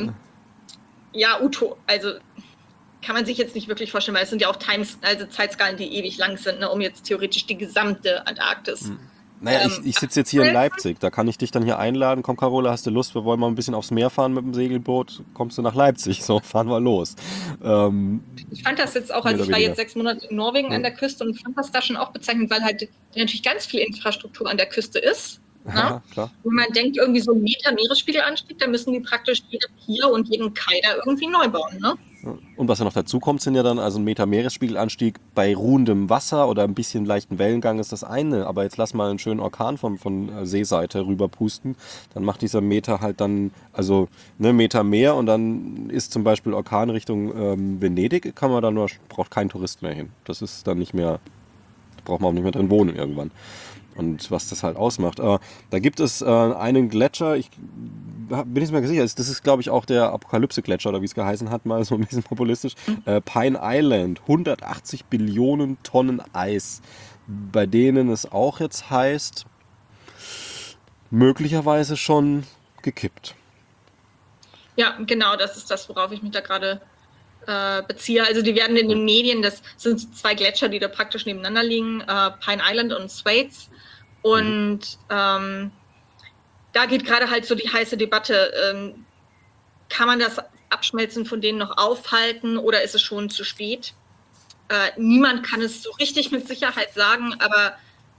also kann man sich jetzt nicht wirklich vorstellen, weil es sind ja auch Zeitskalen, die ewig lang sind, ne, um jetzt theoretisch die gesamte Antarktis. Naja, ich sitze jetzt hier in Leipzig, da kann ich dich dann hier einladen. Komm, Carola, hast du Lust? Wir wollen mal ein bisschen aufs Meer fahren mit dem Segelboot. Kommst du nach Leipzig? So, fahren wir los. Ich fand das jetzt auch, also ich war jetzt 6 Monate in Norwegen an der Küste und fand das da schon auch bezeichnend, weil halt natürlich ganz viel Infrastruktur an der Küste ist. Ne? Ja, klar. Wenn man denkt, irgendwie so 1 Meter Meeresspiegelanstieg, da müssen die praktisch jede Pier und jeden Kai da irgendwie neu bauen. Ne? Und was ja noch dazu kommt, sind ja dann also 1 Meter Meeresspiegelanstieg bei ruhendem Wasser oder ein bisschen leichten Wellengang ist das eine. Aber jetzt lass mal einen schönen Orkan von Seeseite rüber pusten. Dann macht dieser Meter halt dann, also ne, Meter mehr und dann ist zum Beispiel Orkan Richtung Venedig, kann man dann nur, braucht kein Tourist mehr hin. Das ist dann nicht mehr, da braucht man auch nicht mehr drin wohnen irgendwann. Und was das halt ausmacht. Da gibt es einen Gletscher, ich bin nicht mehr sicher, das ist glaube ich auch der Apokalypse-Gletscher oder wie es geheißen hat, mal so ein bisschen populistisch. Pine Island, 180 Billionen Tonnen Eis, bei denen es auch jetzt heißt, möglicherweise schon gekippt. Ja, genau, das ist das, worauf ich mich da gerade beziehe. Also die werden in den Medien, das sind 2 Gletscher, die da praktisch nebeneinander liegen, Pine Island und Thwaites. Und da geht gerade halt so die heiße Debatte, kann man das Abschmelzen von denen noch aufhalten oder ist es schon zu spät? Niemand kann es so richtig mit Sicherheit sagen, aber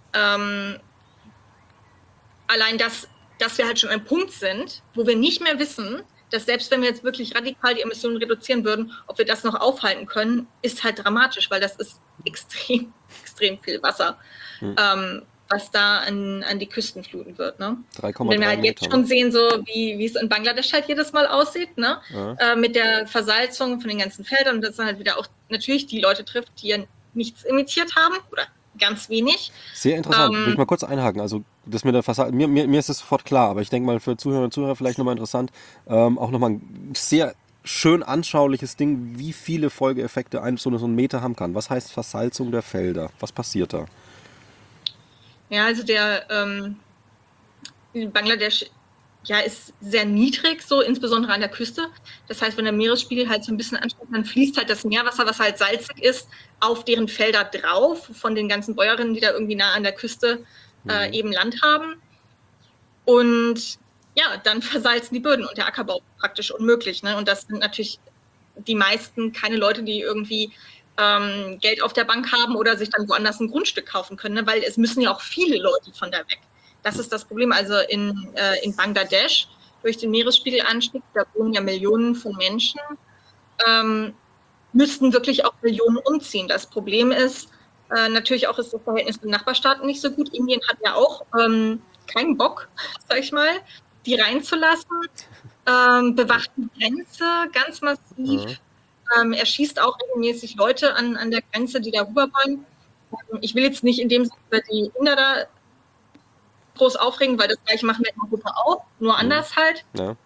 allein, dass wir halt schon an einem Punkt sind, wo wir nicht mehr wissen, dass selbst wenn wir jetzt wirklich radikal die Emissionen reduzieren würden, ob wir das noch aufhalten können, ist halt dramatisch, weil das ist extrem, extrem viel Wasser, was da an die Küsten fluten wird. Ne? 3,3 Wenn wir halt jetzt Meter, schon ne? sehen, so wie es in Bangladesch halt jedes Mal aussieht, ne? Ja. Mit der Versalzung von den ganzen Feldern, und das dann halt wieder auch natürlich die Leute trifft, die ja nichts emittiert haben oder ganz wenig. Sehr interessant. Will ich mal kurz einhaken. Also das mit der Fassade, mir ist es sofort klar, aber ich denke mal für Zuhörer und Zuhörer vielleicht nochmal interessant, auch nochmal ein sehr schön anschauliches Ding, wie viele Folgeeffekte so ein Meter haben kann. Was heißt Versalzung der Felder? Was passiert da? Ja, also der in Bangladesch ja, ist sehr niedrig, so insbesondere an der Küste. Das heißt, wenn der Meeresspiegel halt so ein bisschen ansteigt, dann fließt halt das Meerwasser, was halt salzig ist, auf deren Felder drauf, von den ganzen Bäuerinnen, die da irgendwie nah an der Küste eben Land haben. Und ja, dann versalzen die Böden und der Ackerbau praktisch unmöglich. Ne? Und das sind natürlich die meisten keine Leute, die irgendwie Geld auf der Bank haben oder sich dann woanders ein Grundstück kaufen können, ne? Weil es müssen ja auch viele Leute von da weg. Das ist das Problem. Also in Bangladesch, durch den Meeresspiegelanstieg, da wohnen ja Millionen von Menschen, müssten wirklich auch Millionen umziehen. Das Problem ist, natürlich auch ist das Verhältnis zu den Nachbarstaaten nicht so gut. Indien hat ja auch keinen Bock, sag ich mal, die reinzulassen. Bewacht die Grenze ganz massiv. Er schießt auch regelmäßig Leute an der Grenze, die da rüber wollen. Ich will jetzt nicht in dem Sinne über die Inder da groß aufregen, weil das gleiche machen wir in Europa auch, nur anders halt. Ja.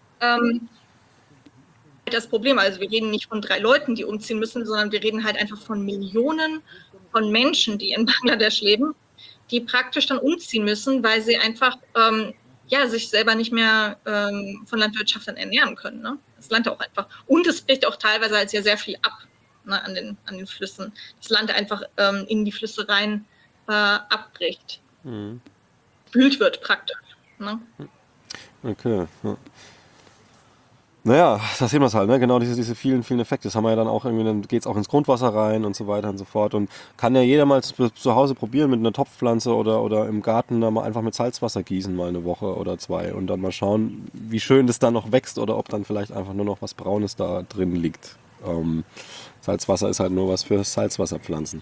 Das Problem, also wir reden nicht von 3 Leuten, die umziehen müssen, sondern wir reden halt einfach von Millionen von Menschen, die in Bangladesch leben, die praktisch dann umziehen müssen, weil sie einfach sich selber nicht mehr von Landwirtschaft dann ernähren können. Ne? Das Land auch einfach. Und es bricht auch teilweise halt sehr viel ab, ne, an den Flüssen. Das Land einfach in die Flüsse rein abbricht. Spült wird praktisch. Ne? Okay. Ja. Naja, da sehen wir es halt, ne? Genau diese vielen, vielen Effekte. Das haben wir ja dann auch irgendwie, dann geht es auch ins Grundwasser rein und so weiter und so fort. Und kann ja jeder mal zu Hause probieren mit einer Topfpflanze oder im Garten da mal einfach mit Salzwasser gießen, mal eine Woche oder 2 und dann mal schauen, wie schön das dann noch wächst oder ob dann vielleicht einfach nur noch was Braunes da drin liegt. Salzwasser ist halt nur was für Salzwasserpflanzen.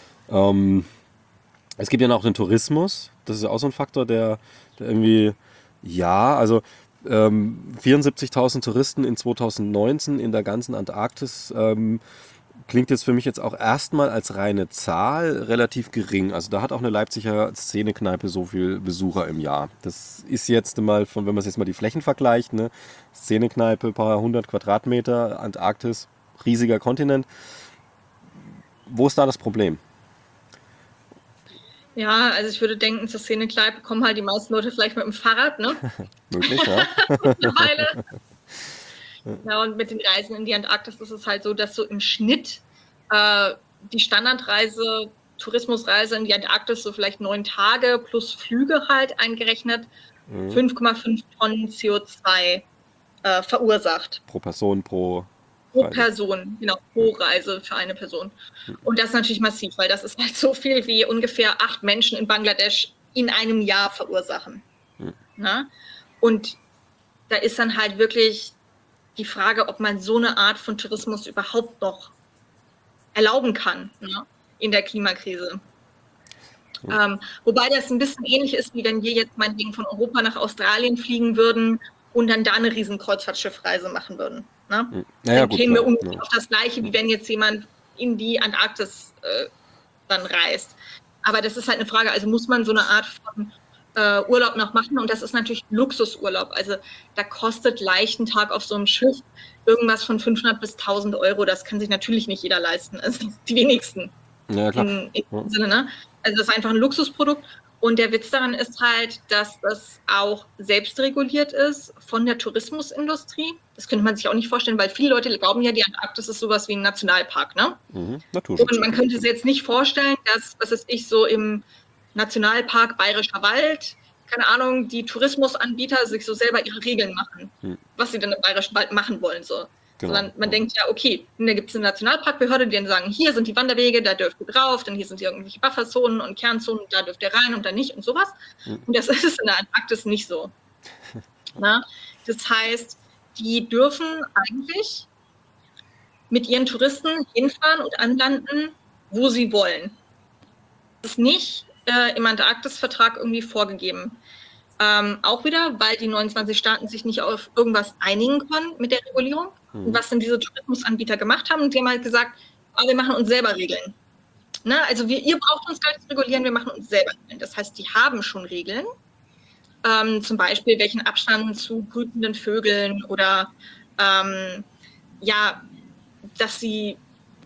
Es gibt ja noch den Tourismus. Das ist ja auch so ein Faktor, der irgendwie, ja, also 74.000 Touristen in 2019 in der ganzen Antarktis klingt jetzt für mich jetzt auch erstmal als reine Zahl relativ gering. Also da hat auch eine Leipziger Szenekneipe so viel Besucher im Jahr. Das ist jetzt mal, wenn man jetzt mal die Flächen vergleicht, ne? Szenekneipe, paar 100 Quadratmeter, Antarktis, riesiger Kontinent. Wo ist da das Problem? Ja, also ich würde denken, zur Szenekneipe kommen halt die meisten Leute vielleicht mit dem Fahrrad, ne? Möglich, ja. Mittlerweile. Ja, und mit den Reisen in die Antarktis ist es halt so, dass so im Schnitt die Standardreise, Tourismusreise in die Antarktis so vielleicht 9 Tage plus Flüge halt eingerechnet 5,5 Tonnen CO2 verursacht. Pro Person, pro Person, genau, pro Reise für eine Person. Und das ist natürlich massiv, weil das ist halt so viel wie ungefähr 8 Menschen in Bangladesch in einem Jahr verursachen. Ne? Und da ist dann halt wirklich die Frage, ob man so eine Art von Tourismus überhaupt noch erlauben kann, ne? In der Klimakrise. Wobei das ein bisschen ähnlich ist, wie wenn wir jetzt meinetwegen von Europa nach Australien fliegen würden und dann da eine riesen Kreuzfahrtschiffreise machen würden. Ne? Naja, Dann gut, kämen wir klar. ungefähr auf das Gleiche, wie wenn jetzt jemand in die Antarktis dann reist. Aber das ist halt eine Frage, also muss man so eine Art von Urlaub noch machen, und das ist natürlich Luxusurlaub. Also da kostet leicht ein Tag auf so einem Schiff irgendwas von 500 bis 1.000 Euro. Das kann sich natürlich nicht jeder leisten, also die wenigsten. Ja, klar. In dem Sinne, ne? Also das ist einfach ein Luxusprodukt. Und der Witz daran ist halt, dass das auch selbst reguliert ist von der Tourismusindustrie. Das könnte man sich auch nicht vorstellen, weil viele Leute glauben ja, die Antarktis ist sowas wie ein Nationalpark, ne? Naturschutz. Und man könnte sich jetzt nicht vorstellen, dass, was weiß ich, so im Nationalpark Bayerischer Wald, keine Ahnung, die Tourismusanbieter sich so selber ihre Regeln machen, was sie denn im Bayerischen Wald machen wollen, so. Genau. Sondern man denkt ja, okay, da gibt es eine Nationalparkbehörde, die dann sagen, hier sind die Wanderwege, da dürft ihr drauf, dann hier sind hier irgendwelche Bufferzonen und Kernzonen, da dürft ihr rein und da nicht und sowas. Und das ist in der Antarktis nicht so. Na? Das heißt, die dürfen eigentlich mit ihren Touristen hinfahren und anlanden, wo sie wollen. Das ist nicht im Antarktis-Vertrag irgendwie vorgegeben. Auch wieder, weil die 29 Staaten sich nicht auf irgendwas einigen können mit der Regulierung. Und was dann diese Tourismusanbieter gemacht haben, die haben halt gesagt, wir machen uns selber Regeln. Ne? Also ihr braucht uns gar nicht zu regulieren, wir machen uns selber Regeln. Das heißt, die haben schon Regeln. Zum Beispiel, welchen Abstand zu brütenden Vögeln oder ja, dass sie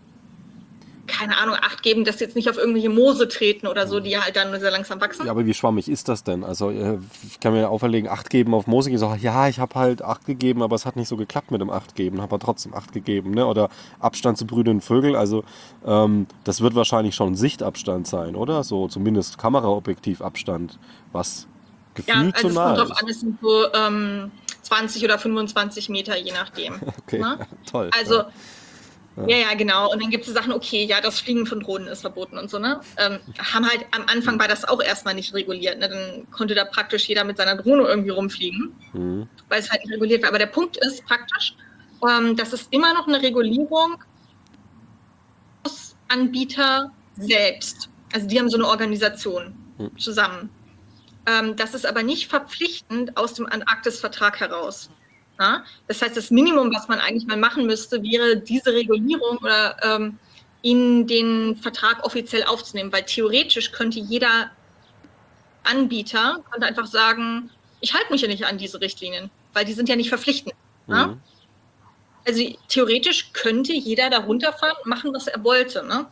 keine Ahnung, Acht geben, dass sie jetzt nicht auf irgendwelche Moose treten oder so, die halt dann nur sehr langsam wachsen. Ja, aber wie schwammig ist das denn? Also ich kann mir auferlegen, Acht geben auf Moose. Ich sage, ja, ich habe halt Acht gegeben, aber es hat nicht so geklappt mit dem Acht geben, habe aber trotzdem Acht gegeben. Ne? Oder Abstand zu brütenden Vögeln. Also das wird wahrscheinlich schon Sichtabstand sein, oder? So zumindest Kameraobjektivabstand, was gefühlt also so nah es kommt drauf ist. an, es sind so 20 oder 25 Meter, je nachdem. Okay, Ne? toll. Also ja, genau. Und dann gibt es Sachen, okay, ja, das Fliegen von Drohnen ist verboten und so, ne? Haben halt am Anfang war das auch erstmal nicht reguliert, ne? Dann konnte da praktisch jeder mit seiner Drohne irgendwie rumfliegen, weil es halt nicht reguliert war. Aber der Punkt ist praktisch, das ist immer noch eine Regulierung aus Anbieter selbst. Also die haben so eine Organisation zusammen. Das ist aber nicht verpflichtend aus dem Antarktis-Vertrag heraus. Ja? Das heißt, das Minimum, was man eigentlich mal machen müsste, wäre diese Regulierung oder in den Vertrag offiziell aufzunehmen, weil theoretisch könnte jeder Anbieter einfach sagen, ich halte mich ja nicht an diese Richtlinien, weil die sind ja nicht verpflichtend. Ja? Also theoretisch könnte jeder da runterfahren und machen, was er wollte. Ne?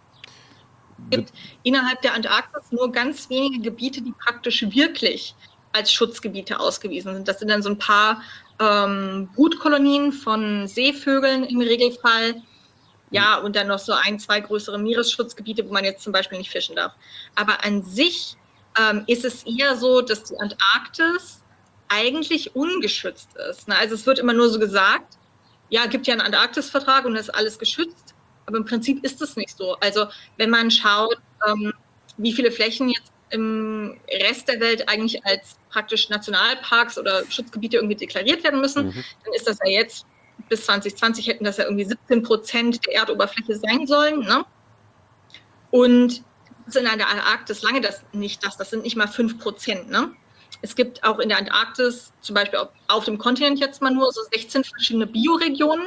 Es gibt innerhalb der Antarktis nur ganz wenige Gebiete, die praktisch wirklich als Schutzgebiete ausgewiesen sind. Das sind dann so ein paar Brutkolonien von Seevögeln im Regelfall. Ja, und dann noch so 1, 2 größere Meeresschutzgebiete, wo man jetzt zum Beispiel nicht fischen darf. Aber an sich ist es eher so, dass die Antarktis eigentlich ungeschützt ist. Ne? Also es wird immer nur so gesagt, ja, gibt ja einen Antarktis-Vertrag und das ist alles geschützt. Aber im Prinzip ist es nicht so. Also wenn man schaut, wie viele Flächen jetzt im Rest der Welt eigentlich als praktisch Nationalparks oder Schutzgebiete irgendwie deklariert werden müssen, dann ist das ja jetzt, bis 2020 hätten das ja irgendwie 17% der Erdoberfläche sein sollen. Ne? Und das ist in der Antarktis lange das nicht das sind nicht mal 5%. Ne? Es gibt auch in der Antarktis, zum Beispiel auf dem Kontinent jetzt mal nur so 16 verschiedene Bioregionen.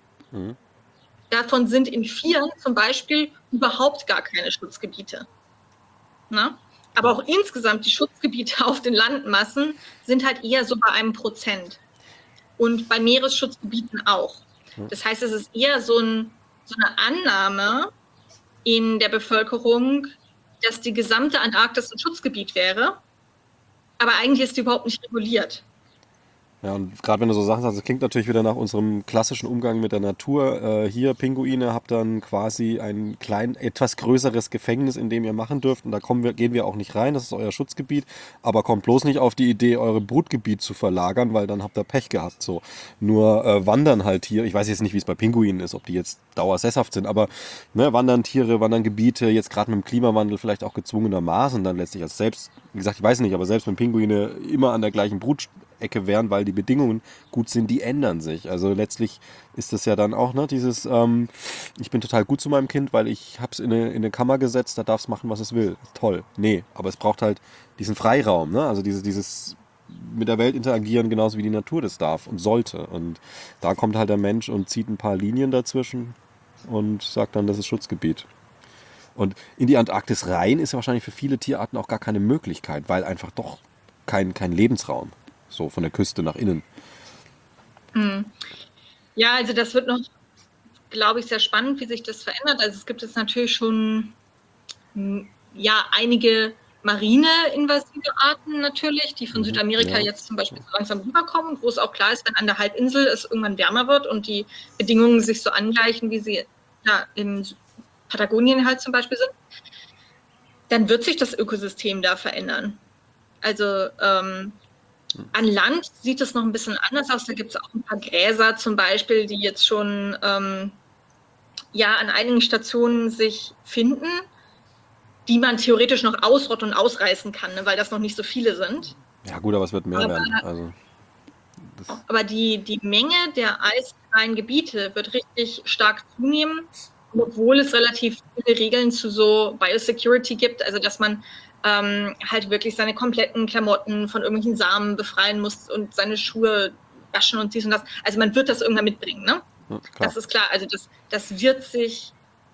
Davon sind in 4 zum Beispiel überhaupt gar keine Schutzgebiete. Na? Aber auch insgesamt die Schutzgebiete auf den Landmassen sind halt eher so bei 1%. Und bei Meeresschutzgebieten auch. Das heißt, es ist eher so eine Annahme in der Bevölkerung, dass die gesamte Antarktis ein Schutzgebiet wäre. Aber eigentlich ist die überhaupt nicht reguliert. Ja, und gerade wenn du so Sachen sagst, das klingt natürlich wieder nach unserem klassischen Umgang mit der Natur. Hier, Pinguine, habt dann quasi ein etwas größeres Gefängnis, in dem ihr machen dürft. Und da gehen wir auch nicht rein, das ist euer Schutzgebiet. Aber kommt bloß nicht auf die Idee, eure Brutgebiet zu verlagern, weil dann habt ihr Pech gehabt. So. Nur wandern halt Tiere. Ich weiß jetzt nicht, wie es bei Pinguinen ist, ob die jetzt dauersesshaft sind, aber ne, wandern Tiere, wandern Gebiete, jetzt gerade mit dem Klimawandel vielleicht auch gezwungenermaßen dann letztlich. Also selbst, wie gesagt, ich weiß nicht, aber selbst wenn Pinguine immer an der gleichen Brutecke wären, weil die Bedingungen gut sind, die ändern sich. Also letztlich ist das ja dann auch, ne, dieses, ich bin total gut zu meinem Kind, weil ich hab's in eine Kammer gesetzt, da darf es machen, was es will. Toll. Nee, aber es braucht halt diesen Freiraum, ne? Also dieses mit der Welt interagieren, genauso wie die Natur das darf und sollte. Und da kommt halt der Mensch und zieht ein paar Linien dazwischen und sagt dann, das ist Schutzgebiet. Und in die Antarktis rein ist ja wahrscheinlich für viele Tierarten auch gar keine Möglichkeit, weil einfach doch kein Lebensraum, so von der Küste nach innen. Ja, also das wird noch, glaube ich, sehr spannend, wie sich das verändert. Also es gibt jetzt natürlich schon ja einige marine invasive Arten natürlich, die von Südamerika jetzt zum Beispiel so langsam rüberkommen, wo es auch klar ist, wenn an der Halbinsel es irgendwann wärmer wird und die Bedingungen sich so angleichen, wie sie ja, in Patagonien halt zum Beispiel sind, dann wird sich das Ökosystem da verändern. Also an Land sieht es noch ein bisschen anders aus. Da gibt es auch ein paar Gräser zum Beispiel, die jetzt schon ja, an einigen Stationen sich finden, die man theoretisch noch ausrotten und ausreißen kann, ne, weil das noch nicht so viele sind. Ja gut, aber es wird mehr werden. Also, aber die Menge der eisfreien Gebiete wird richtig stark zunehmen, obwohl es relativ viele Regeln zu so Biosecurity gibt, also dass man halt wirklich seine kompletten Klamotten von irgendwelchen Samen befreien muss und seine Schuhe waschen und dies und das. Also man wird das irgendwann mitbringen, ne? ja, Das ist klar. Also das wird sich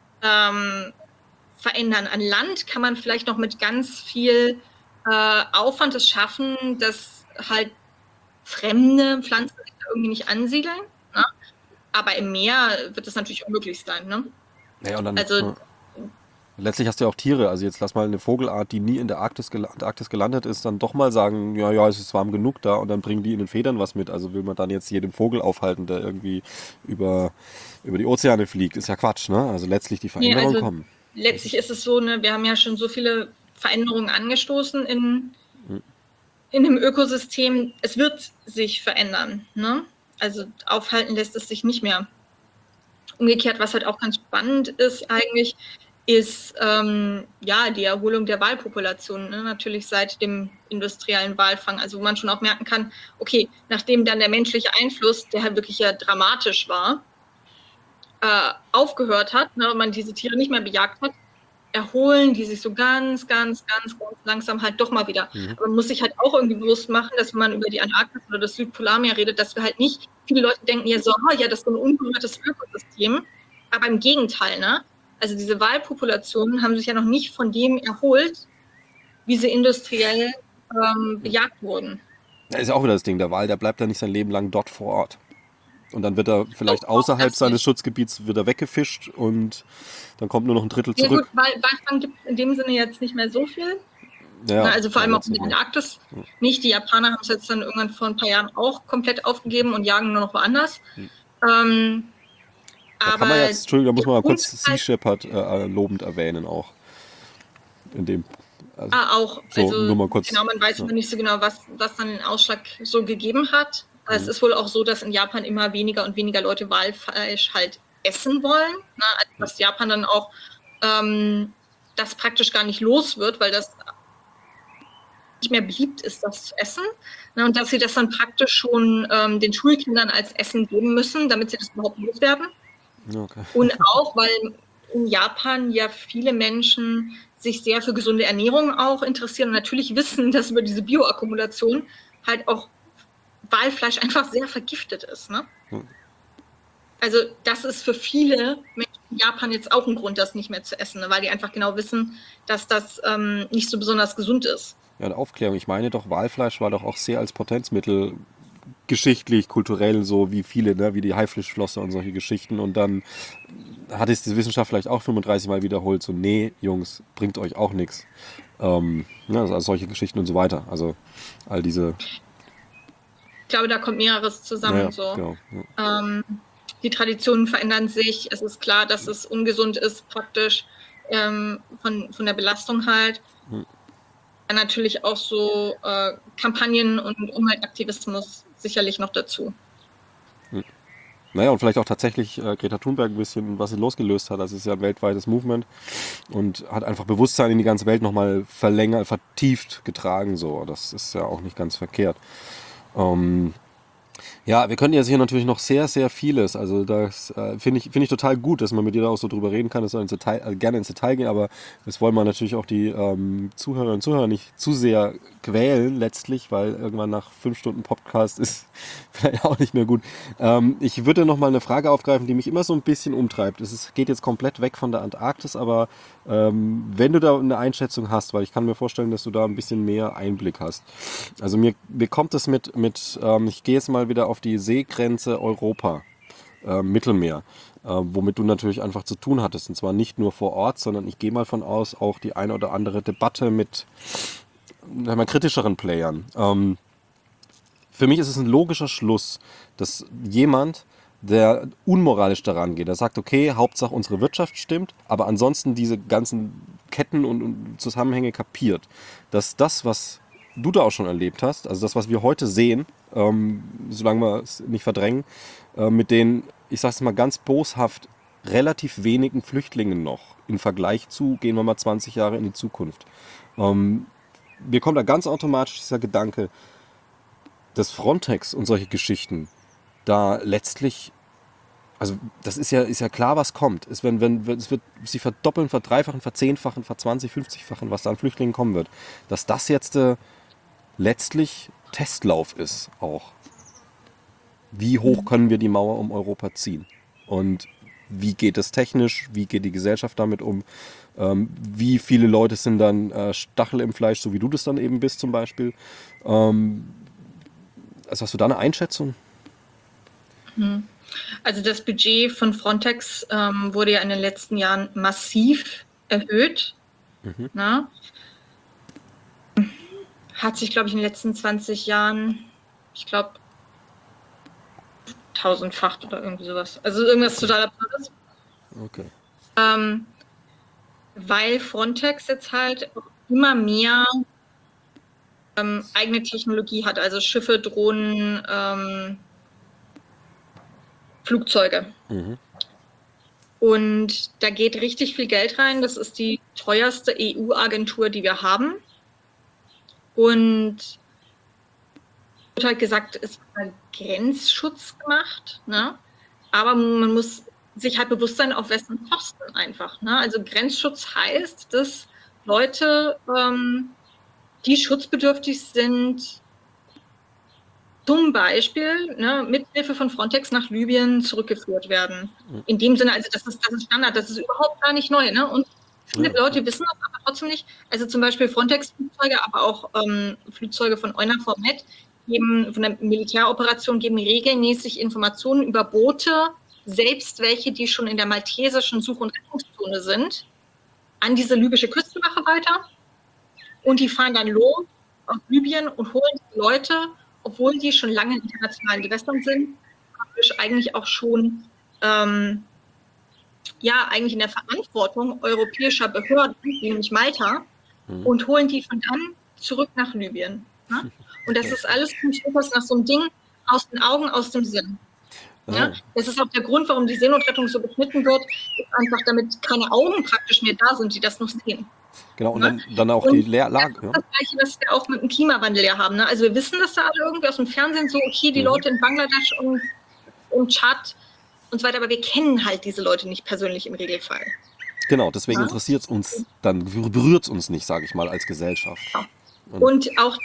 verändern. An Land kann man vielleicht noch mit ganz viel Aufwand es schaffen, dass halt fremde Pflanzen sich da irgendwie nicht ansiedeln. Ne? Aber im Meer wird das natürlich unmöglich sein. Ne? ja, und dann, Also letztlich hast du ja auch Tiere. Also jetzt lass mal eine Vogelart, die nie in der Antarktis gelandet ist, dann doch mal sagen, ja, es ist warm genug da und dann bringen die in den Federn was mit. Also will man dann jetzt jeden Vogel aufhalten, der irgendwie über die Ozeane fliegt. Ist ja Quatsch, ne? Also letztlich die Veränderungen kommen. Letztlich ist es so, ne, wir haben ja schon so viele Veränderungen angestoßen in dem Ökosystem. Es wird sich verändern. Ne? Also aufhalten lässt es sich nicht mehr. Umgekehrt, was halt auch ganz spannend ist eigentlich, ist ja die Erholung der Walpopulation, ne? Natürlich seit dem industriellen Walfang, also wo man schon auch merken kann, okay, nachdem dann der menschliche Einfluss, der halt wirklich ja dramatisch war, aufgehört hat, ne, und man diese Tiere nicht mehr bejagt hat, erholen die sich so ganz langsam halt doch mal wieder. Aber man muss sich halt auch irgendwie bewusst machen, dass wenn man über die Antarktis oder das Südpolarmeer redet, dass wir halt nicht, viele Leute denken ja so, ja, das ist so ein unberührtes Ökosystem, aber im Gegenteil, ne? Also diese Walpopulationen haben sich ja noch nicht von dem erholt, wie sie industriell bejagt wurden. Da ist ja auch wieder das Ding, der Wal, der bleibt ja nicht sein Leben lang dort vor Ort. Und dann wird er vielleicht außerhalb seines Schutzgebiets wieder weggefischt und dann kommt nur noch ein Drittel zurück. Ja gut, Walfang gibt es in dem Sinne jetzt nicht mehr so viel. Ja, also vor allem auch in der Antarktis nicht. Die Japaner haben es jetzt dann irgendwann vor ein paar Jahren auch komplett aufgegeben und jagen nur noch woanders. Da kann man jetzt, Entschuldigung, da muss man mal kurz Sea Shepherd lobend erwähnen auch. In dem, auch. So, also nur mal kurz, genau, man weiß nicht so genau, was dann den Ausschlag so gegeben hat. Es ist wohl auch so, dass in Japan immer weniger und weniger Leute Walfleisch halt essen wollen. Ne? Also, dass Japan dann auch das praktisch gar nicht los wird, weil das nicht mehr beliebt ist, das zu essen. Ne? Und dass sie das dann praktisch schon den Schulkindern als Essen geben müssen, damit sie das überhaupt loswerden. Okay. Und auch, weil in Japan ja viele Menschen sich sehr für gesunde Ernährung auch interessieren und natürlich wissen, dass über diese Bioakkumulation halt auch Walfleisch einfach sehr vergiftet ist. Ne? Also das ist für viele Menschen in Japan jetzt auch ein Grund, das nicht mehr zu essen, ne? Weil die einfach genau wissen, dass das nicht so besonders gesund ist. Ja, eine Aufklärung. Ich meine doch, Walfleisch war doch auch sehr als Potenzmittel geschichtlich, kulturell so wie viele, ne? Wie die Haifischflosse und solche Geschichten. Und dann hat es die Wissenschaft vielleicht auch 35 Mal wiederholt, so nee, Jungs, bringt euch auch nichts. Also solche Geschichten und so weiter. Also all diese... Ich glaube, da kommt mehreres zusammen. Ja, So. genau. Ja. Die Traditionen verändern sich. Es ist klar, dass es ungesund ist, praktisch von der Belastung halt. Dann natürlich auch so Kampagnen und Umweltaktivismus sicherlich noch dazu. Naja, und vielleicht auch tatsächlich Greta Thunberg ein bisschen, was sie losgelöst hat. Also es ist ja ein weltweites Movement und hat einfach Bewusstsein in die ganze Welt nochmal vertieft getragen. So. Das ist ja auch nicht ganz verkehrt. Ja, wir können jetzt hier natürlich noch sehr, sehr vieles. Also das finde ich total gut, dass man mit dir da auch so drüber reden kann. Das soll ins Detail, gerne ins Detail gehen, aber das wollen wir natürlich auch die Zuhörerinnen und Zuhörer nicht zu sehr quälen letztlich, weil irgendwann nach 5 Stunden Podcast ist vielleicht auch nicht mehr gut. Ich würde noch mal eine Frage aufgreifen, die mich immer so ein bisschen umtreibt. Geht jetzt komplett weg von der Antarktis, aber wenn du da eine Einschätzung hast, weil ich kann mir vorstellen, dass du da ein bisschen mehr Einblick hast. Also mir kommt es ich gehe jetzt mal wieder auf die Seegrenze Europa, Mittelmeer, womit du natürlich einfach zu tun hattest. Und zwar nicht nur vor Ort, sondern ich gehe mal von aus, auch die eine oder andere Debatte mit sagen wir, kritischeren Playern. Für mich ist es ein logischer Schluss, dass jemand, der unmoralisch daran geht, der sagt, okay, Hauptsache unsere Wirtschaft stimmt, aber ansonsten diese ganzen Ketten und Zusammenhänge kapiert, dass das, was du da auch schon erlebt hast, also das, was wir heute sehen, solange wir es nicht verdrängen, mit den, ich sag's mal ganz boshaft, relativ wenigen Flüchtlingen noch im Vergleich zu, gehen wir mal 20 Jahre in die Zukunft. Mir kommt da ganz automatisch dieser Gedanke, dass Frontex und solche Geschichten da letztlich, also das ist ja klar, was kommt. Es wird sie verdoppeln, verdreifachen, verzehnfachen, verzwanzig, 50-fachen, was da an Flüchtlingen kommen wird. Dass das jetzt letztlich Testlauf ist auch. Wie hoch können wir die Mauer um Europa ziehen? Und wie geht es technisch? Wie geht die Gesellschaft damit um? Wie viele Leute sind dann Stachel im Fleisch, so wie du das dann eben bist zum Beispiel? Also hast du da eine Einschätzung? Also das Budget von Frontex wurde ja in den letzten Jahren massiv erhöht. Na? Hat sich, glaube ich, in den letzten 20 Jahren, ich glaube, tausendfacht oder irgendwie sowas. Also irgendwas total Absurdes. Okay. Weil Frontex jetzt halt immer mehr eigene Technologie hat, also Schiffe, Drohnen, Flugzeuge. Und da geht richtig viel Geld rein. Das ist die teuerste EU-Agentur, die wir haben. Und wird halt gesagt, es wird Grenzschutz gemacht, ne? Aber man muss sich halt bewusst sein, auf wessen Kosten einfach. Ne? Also Grenzschutz heißt, dass Leute, die schutzbedürftig sind, zum Beispiel mit Hilfe von Frontex nach Libyen zurückgeführt werden. In dem Sinne, also das ist Standard, das ist überhaupt gar nicht neu. Ne? Und viele Leute wissen das aber trotzdem nicht. Also zum Beispiel Frontex-Flugzeuge, aber auch Flugzeuge von EUNAVFOR Med, von der Militäroperation, geben regelmäßig Informationen über Boote, selbst welche, die schon in der maltesischen Such- und Rettungszone sind, an diese libysche Küstenwache weiter. Und die fahren dann los aus Libyen und holen die Leute, obwohl die schon lange in internationalen Gewässern sind, praktisch eigentlich auch schon eigentlich in der Verantwortung europäischer Behörden, nämlich Malta, und holen die von dann zurück nach Libyen. Ne? Und das ist alles nach so einem Ding, aus den Augen, aus dem Sinn. Ja? Das ist auch der Grund, warum die Seenotrettung so beschnitten wird, ist einfach, damit keine Augen praktisch mehr da sind, die das noch sehen. Genau, und dann auch die Lage. Das ist das Gleiche, was wir auch mit dem Klimawandel ja haben. Ne? Also wir wissen das da alle irgendwie aus dem Fernsehen so, okay, die Leute in Bangladesch und Tschad und so weiter, aber wir kennen halt diese Leute nicht persönlich im Regelfall. Genau, deswegen interessiert es uns, dann berührt es uns nicht, sage ich mal, als Gesellschaft. Ja. Und auch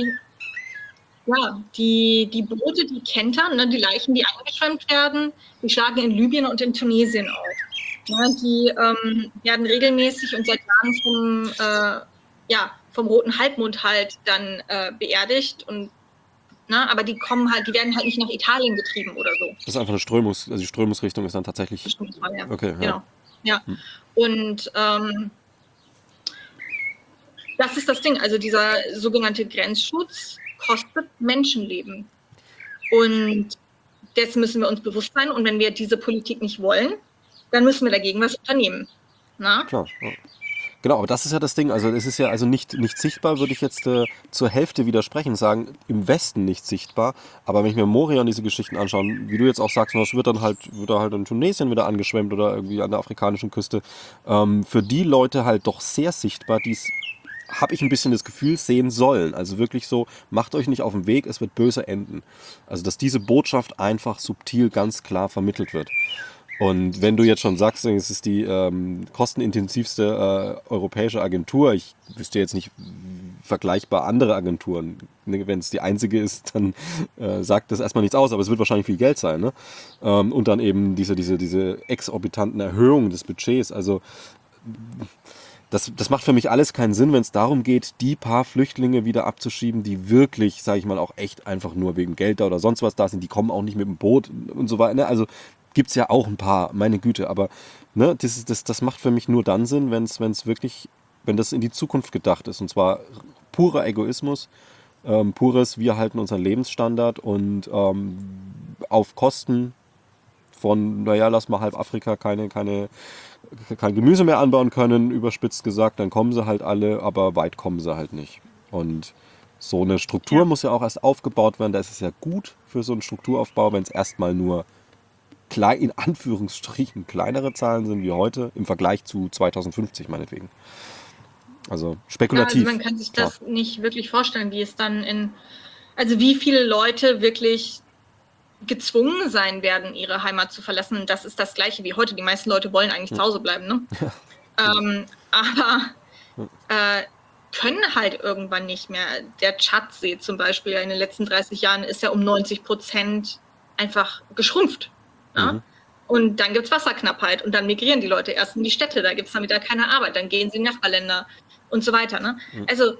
die Boote, die kentern, ne, die Leichen, die angeschwemmt werden, die schlagen in Libyen und in Tunesien auf. Ja, die werden regelmäßig und seit Jahren vom Roten Halbmond halt dann beerdigt und aber die werden halt nicht nach Italien getrieben oder so. Das ist einfach also die Strömungsrichtung ist dann tatsächlich. Okay, genau. Ja. Und das ist das Ding. Also dieser sogenannte Grenzschutz kostet Menschenleben. Und dessen müssen wir uns bewusst sein. Und wenn wir diese Politik nicht wollen, dann müssen wir dagegen was unternehmen. Na? Klar. Ja. Genau, aber das ist ja das Ding. Also es ist ja also nicht sichtbar, würde ich jetzt zur Hälfte widersprechen, sagen, im Westen nicht sichtbar. Aber wenn ich mir Moria und diese Geschichten anschaue, wie du jetzt auch sagst, das wird da halt in Tunesien wieder angeschwemmt oder irgendwie an der afrikanischen Küste, für die Leute halt doch sehr sichtbar, die es, habe ich ein bisschen das Gefühl, sehen sollen. Also wirklich so, macht euch nicht auf den Weg, es wird böse enden. Also dass diese Botschaft einfach subtil ganz klar vermittelt wird. Und wenn du jetzt schon sagst, es ist die kostenintensivste europäische Agentur, ich wüsste jetzt nicht vergleichbar andere Agenturen. Ne, wenn es die einzige ist, dann sagt das erstmal nichts aus, aber es wird wahrscheinlich viel Geld sein. Ne? Und dann eben diese exorbitanten Erhöhungen des Budgets. Also das macht für mich alles keinen Sinn, wenn es darum geht, die paar Flüchtlinge wieder abzuschieben, die wirklich, sage ich mal, auch echt einfach nur wegen Geld da oder sonst was da sind. Die kommen auch nicht mit dem Boot und so weiter. Ne? Also gibt es ja auch ein paar, meine Güte. Aber ne, das macht für mich nur dann Sinn, wenn das in die Zukunft gedacht ist. Und zwar purer Egoismus, pures, wir halten unseren Lebensstandard und auf Kosten von, naja, lass mal halb Afrika kein Gemüse mehr anbauen können, überspitzt gesagt, dann kommen sie halt alle, aber weit kommen sie halt nicht. Und so eine Struktur Ja. muss ja auch erst aufgebaut werden. Da ist es ja gut für so einen Strukturaufbau, wenn es erstmal nur in Anführungsstrichen kleinere Zahlen sind wie heute im Vergleich zu 2050 meinetwegen. Also Ja, also spekulativ, man kann sich klar. das nicht wirklich vorstellen, wie es dann also wie viele Leute wirklich gezwungen sein werden, ihre Heimat zu verlassen. Und das ist das Gleiche wie heute. Die meisten Leute wollen eigentlich zu Hause bleiben, ne? Aber können halt irgendwann nicht mehr. Der Tschadsee zum Beispiel in den letzten 30 Jahren ist ja um 90% einfach geschrumpft. Ja? Und dann gibt es Wasserknappheit und dann migrieren die Leute erst in die Städte, da gibt es dann wieder keine Arbeit, dann gehen sie in Nachbarländer und so weiter. Ne? Also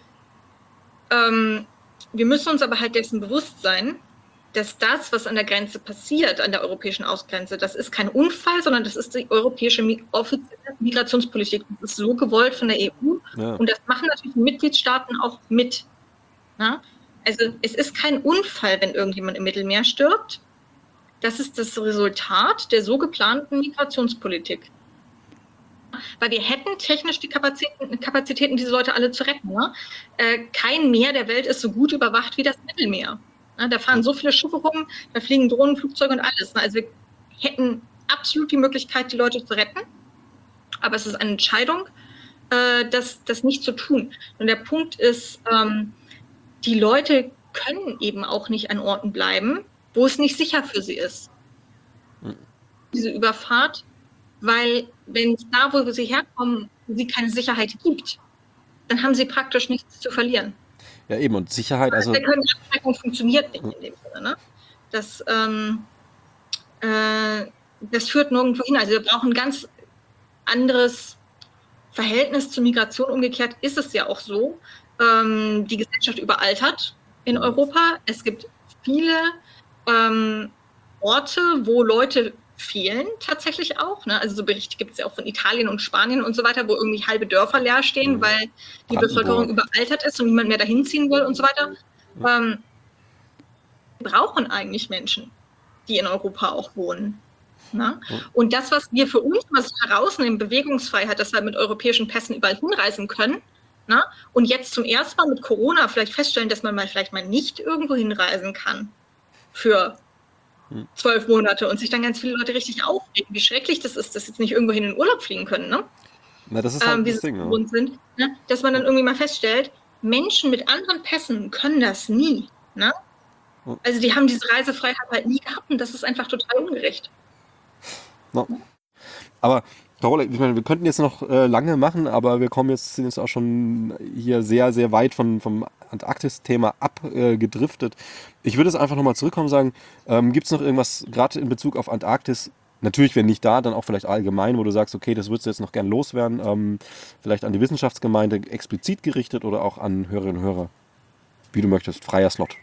wir müssen uns aber halt dessen bewusst sein, dass das, was an der Grenze passiert, an der europäischen Ausgrenze, das ist kein Unfall, sondern das ist die europäische offizielle Migrationspolitik. Das ist so gewollt von der EU Ja. und das machen natürlich die Mitgliedstaaten auch mit. Na? Also es ist kein Unfall, wenn irgendjemand im Mittelmeer stirbt. Das ist das Resultat der so geplanten Migrationspolitik. Weil wir hätten technisch die Kapazitäten, diese Leute alle zu retten. Ne? Kein Meer der Welt ist so gut überwacht wie das Mittelmeer. Ne? Da fahren so viele Schiffe rum, da fliegen Drohnen, Flugzeuge und alles. Ne? Also wir hätten absolut die Möglichkeit, die Leute zu retten. Aber es ist eine Entscheidung, das nicht zu tun. Und der Punkt ist, die Leute können eben auch nicht an Orten bleiben, wo es nicht sicher für sie ist. Diese Überfahrt, weil wenn es da, wo sie herkommen, sie keine Sicherheit gibt, dann haben sie praktisch nichts zu verlieren. Ja, eben, und Sicherheit, also Abschreckung funktioniert nicht in dem Sinne. Ne? Das führt nirgendwo hin. Also wir brauchen ein ganz anderes Verhältnis zur Migration. Umgekehrt ist es ja auch so, die Gesellschaft überaltert in Europa. Es gibt viele Orte, wo Leute fehlen tatsächlich auch. Ne? Also so Berichte gibt es ja auch von Italien und Spanien und so weiter, wo irgendwie halbe Dörfer leer stehen, weil die Bevölkerung überaltert ist und niemand mehr dahin ziehen will und so weiter. Wir brauchen eigentlich Menschen, die in Europa auch wohnen. Ne? Und das, was wir für uns herausnehmen, Bewegungsfreiheit, dass wir mit europäischen Pässen überall hinreisen können, ne? Und jetzt zum ersten Mal mit Corona vielleicht feststellen, dass man vielleicht mal nicht irgendwo hinreisen kann für 12 Monate und sich dann ganz viele Leute richtig aufregen, wie schrecklich das ist, dass jetzt nicht irgendwo hin in den Urlaub fliegen können, ne? na, das ist halt Wie das sie Ding. gewohnt sind, ne? Dass man dann irgendwie mal feststellt, Menschen mit anderen Pässen können das nie. Ne? Also die haben diese Reisefreiheit halt nie gehabt und das ist einfach total ungerecht. No. Aber Carola, ich meine, wir könnten jetzt noch lange machen, aber sind jetzt auch schon hier sehr, sehr weit vom Antarktis-Thema abgedriftet. Ich würde es einfach nochmal zurückkommen und sagen, gibt es noch irgendwas, gerade in Bezug auf Antarktis, natürlich, wenn nicht da, dann auch vielleicht allgemein, wo du sagst, okay, das würdest du jetzt noch gern loswerden, vielleicht an die Wissenschaftsgemeinde explizit gerichtet oder auch an Hörerinnen und Hörer, wie du möchtest, freier Slot.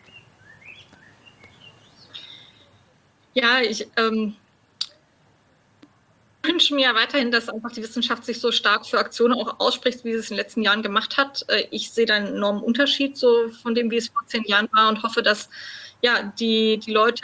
Ja, wünsche mir ja weiterhin, dass einfach die Wissenschaft sich so stark für Aktionen auch ausspricht, wie sie es in den letzten Jahren gemacht hat. Ich sehe da einen enormen Unterschied so von dem, wie es vor 10 Jahren war und hoffe, dass ja, die Leute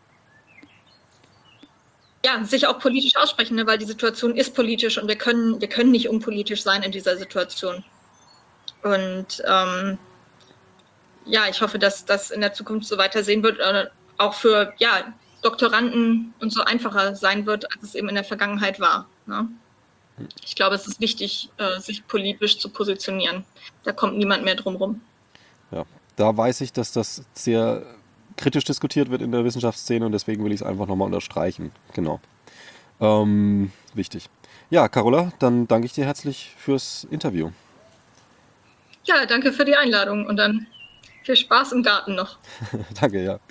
ja, sich auch politisch aussprechen, ne, weil die Situation ist politisch und wir können nicht unpolitisch sein in dieser Situation. Und ja, ich hoffe, dass das in der Zukunft so weiter sehen wird, auch für ja, Doktoranden und so einfacher sein wird, als es eben in der Vergangenheit war. Ne? Ich glaube, es ist wichtig, sich politisch zu positionieren. Da kommt niemand mehr drum rum. Ja, da weiß ich, dass das sehr kritisch diskutiert wird in der Wissenschaftsszene und deswegen will ich es einfach nochmal unterstreichen. Genau. Wichtig. Ja, Carola, dann danke ich dir herzlich fürs Interview. Ja, danke für die Einladung und dann viel Spaß im Garten noch. Danke, ja.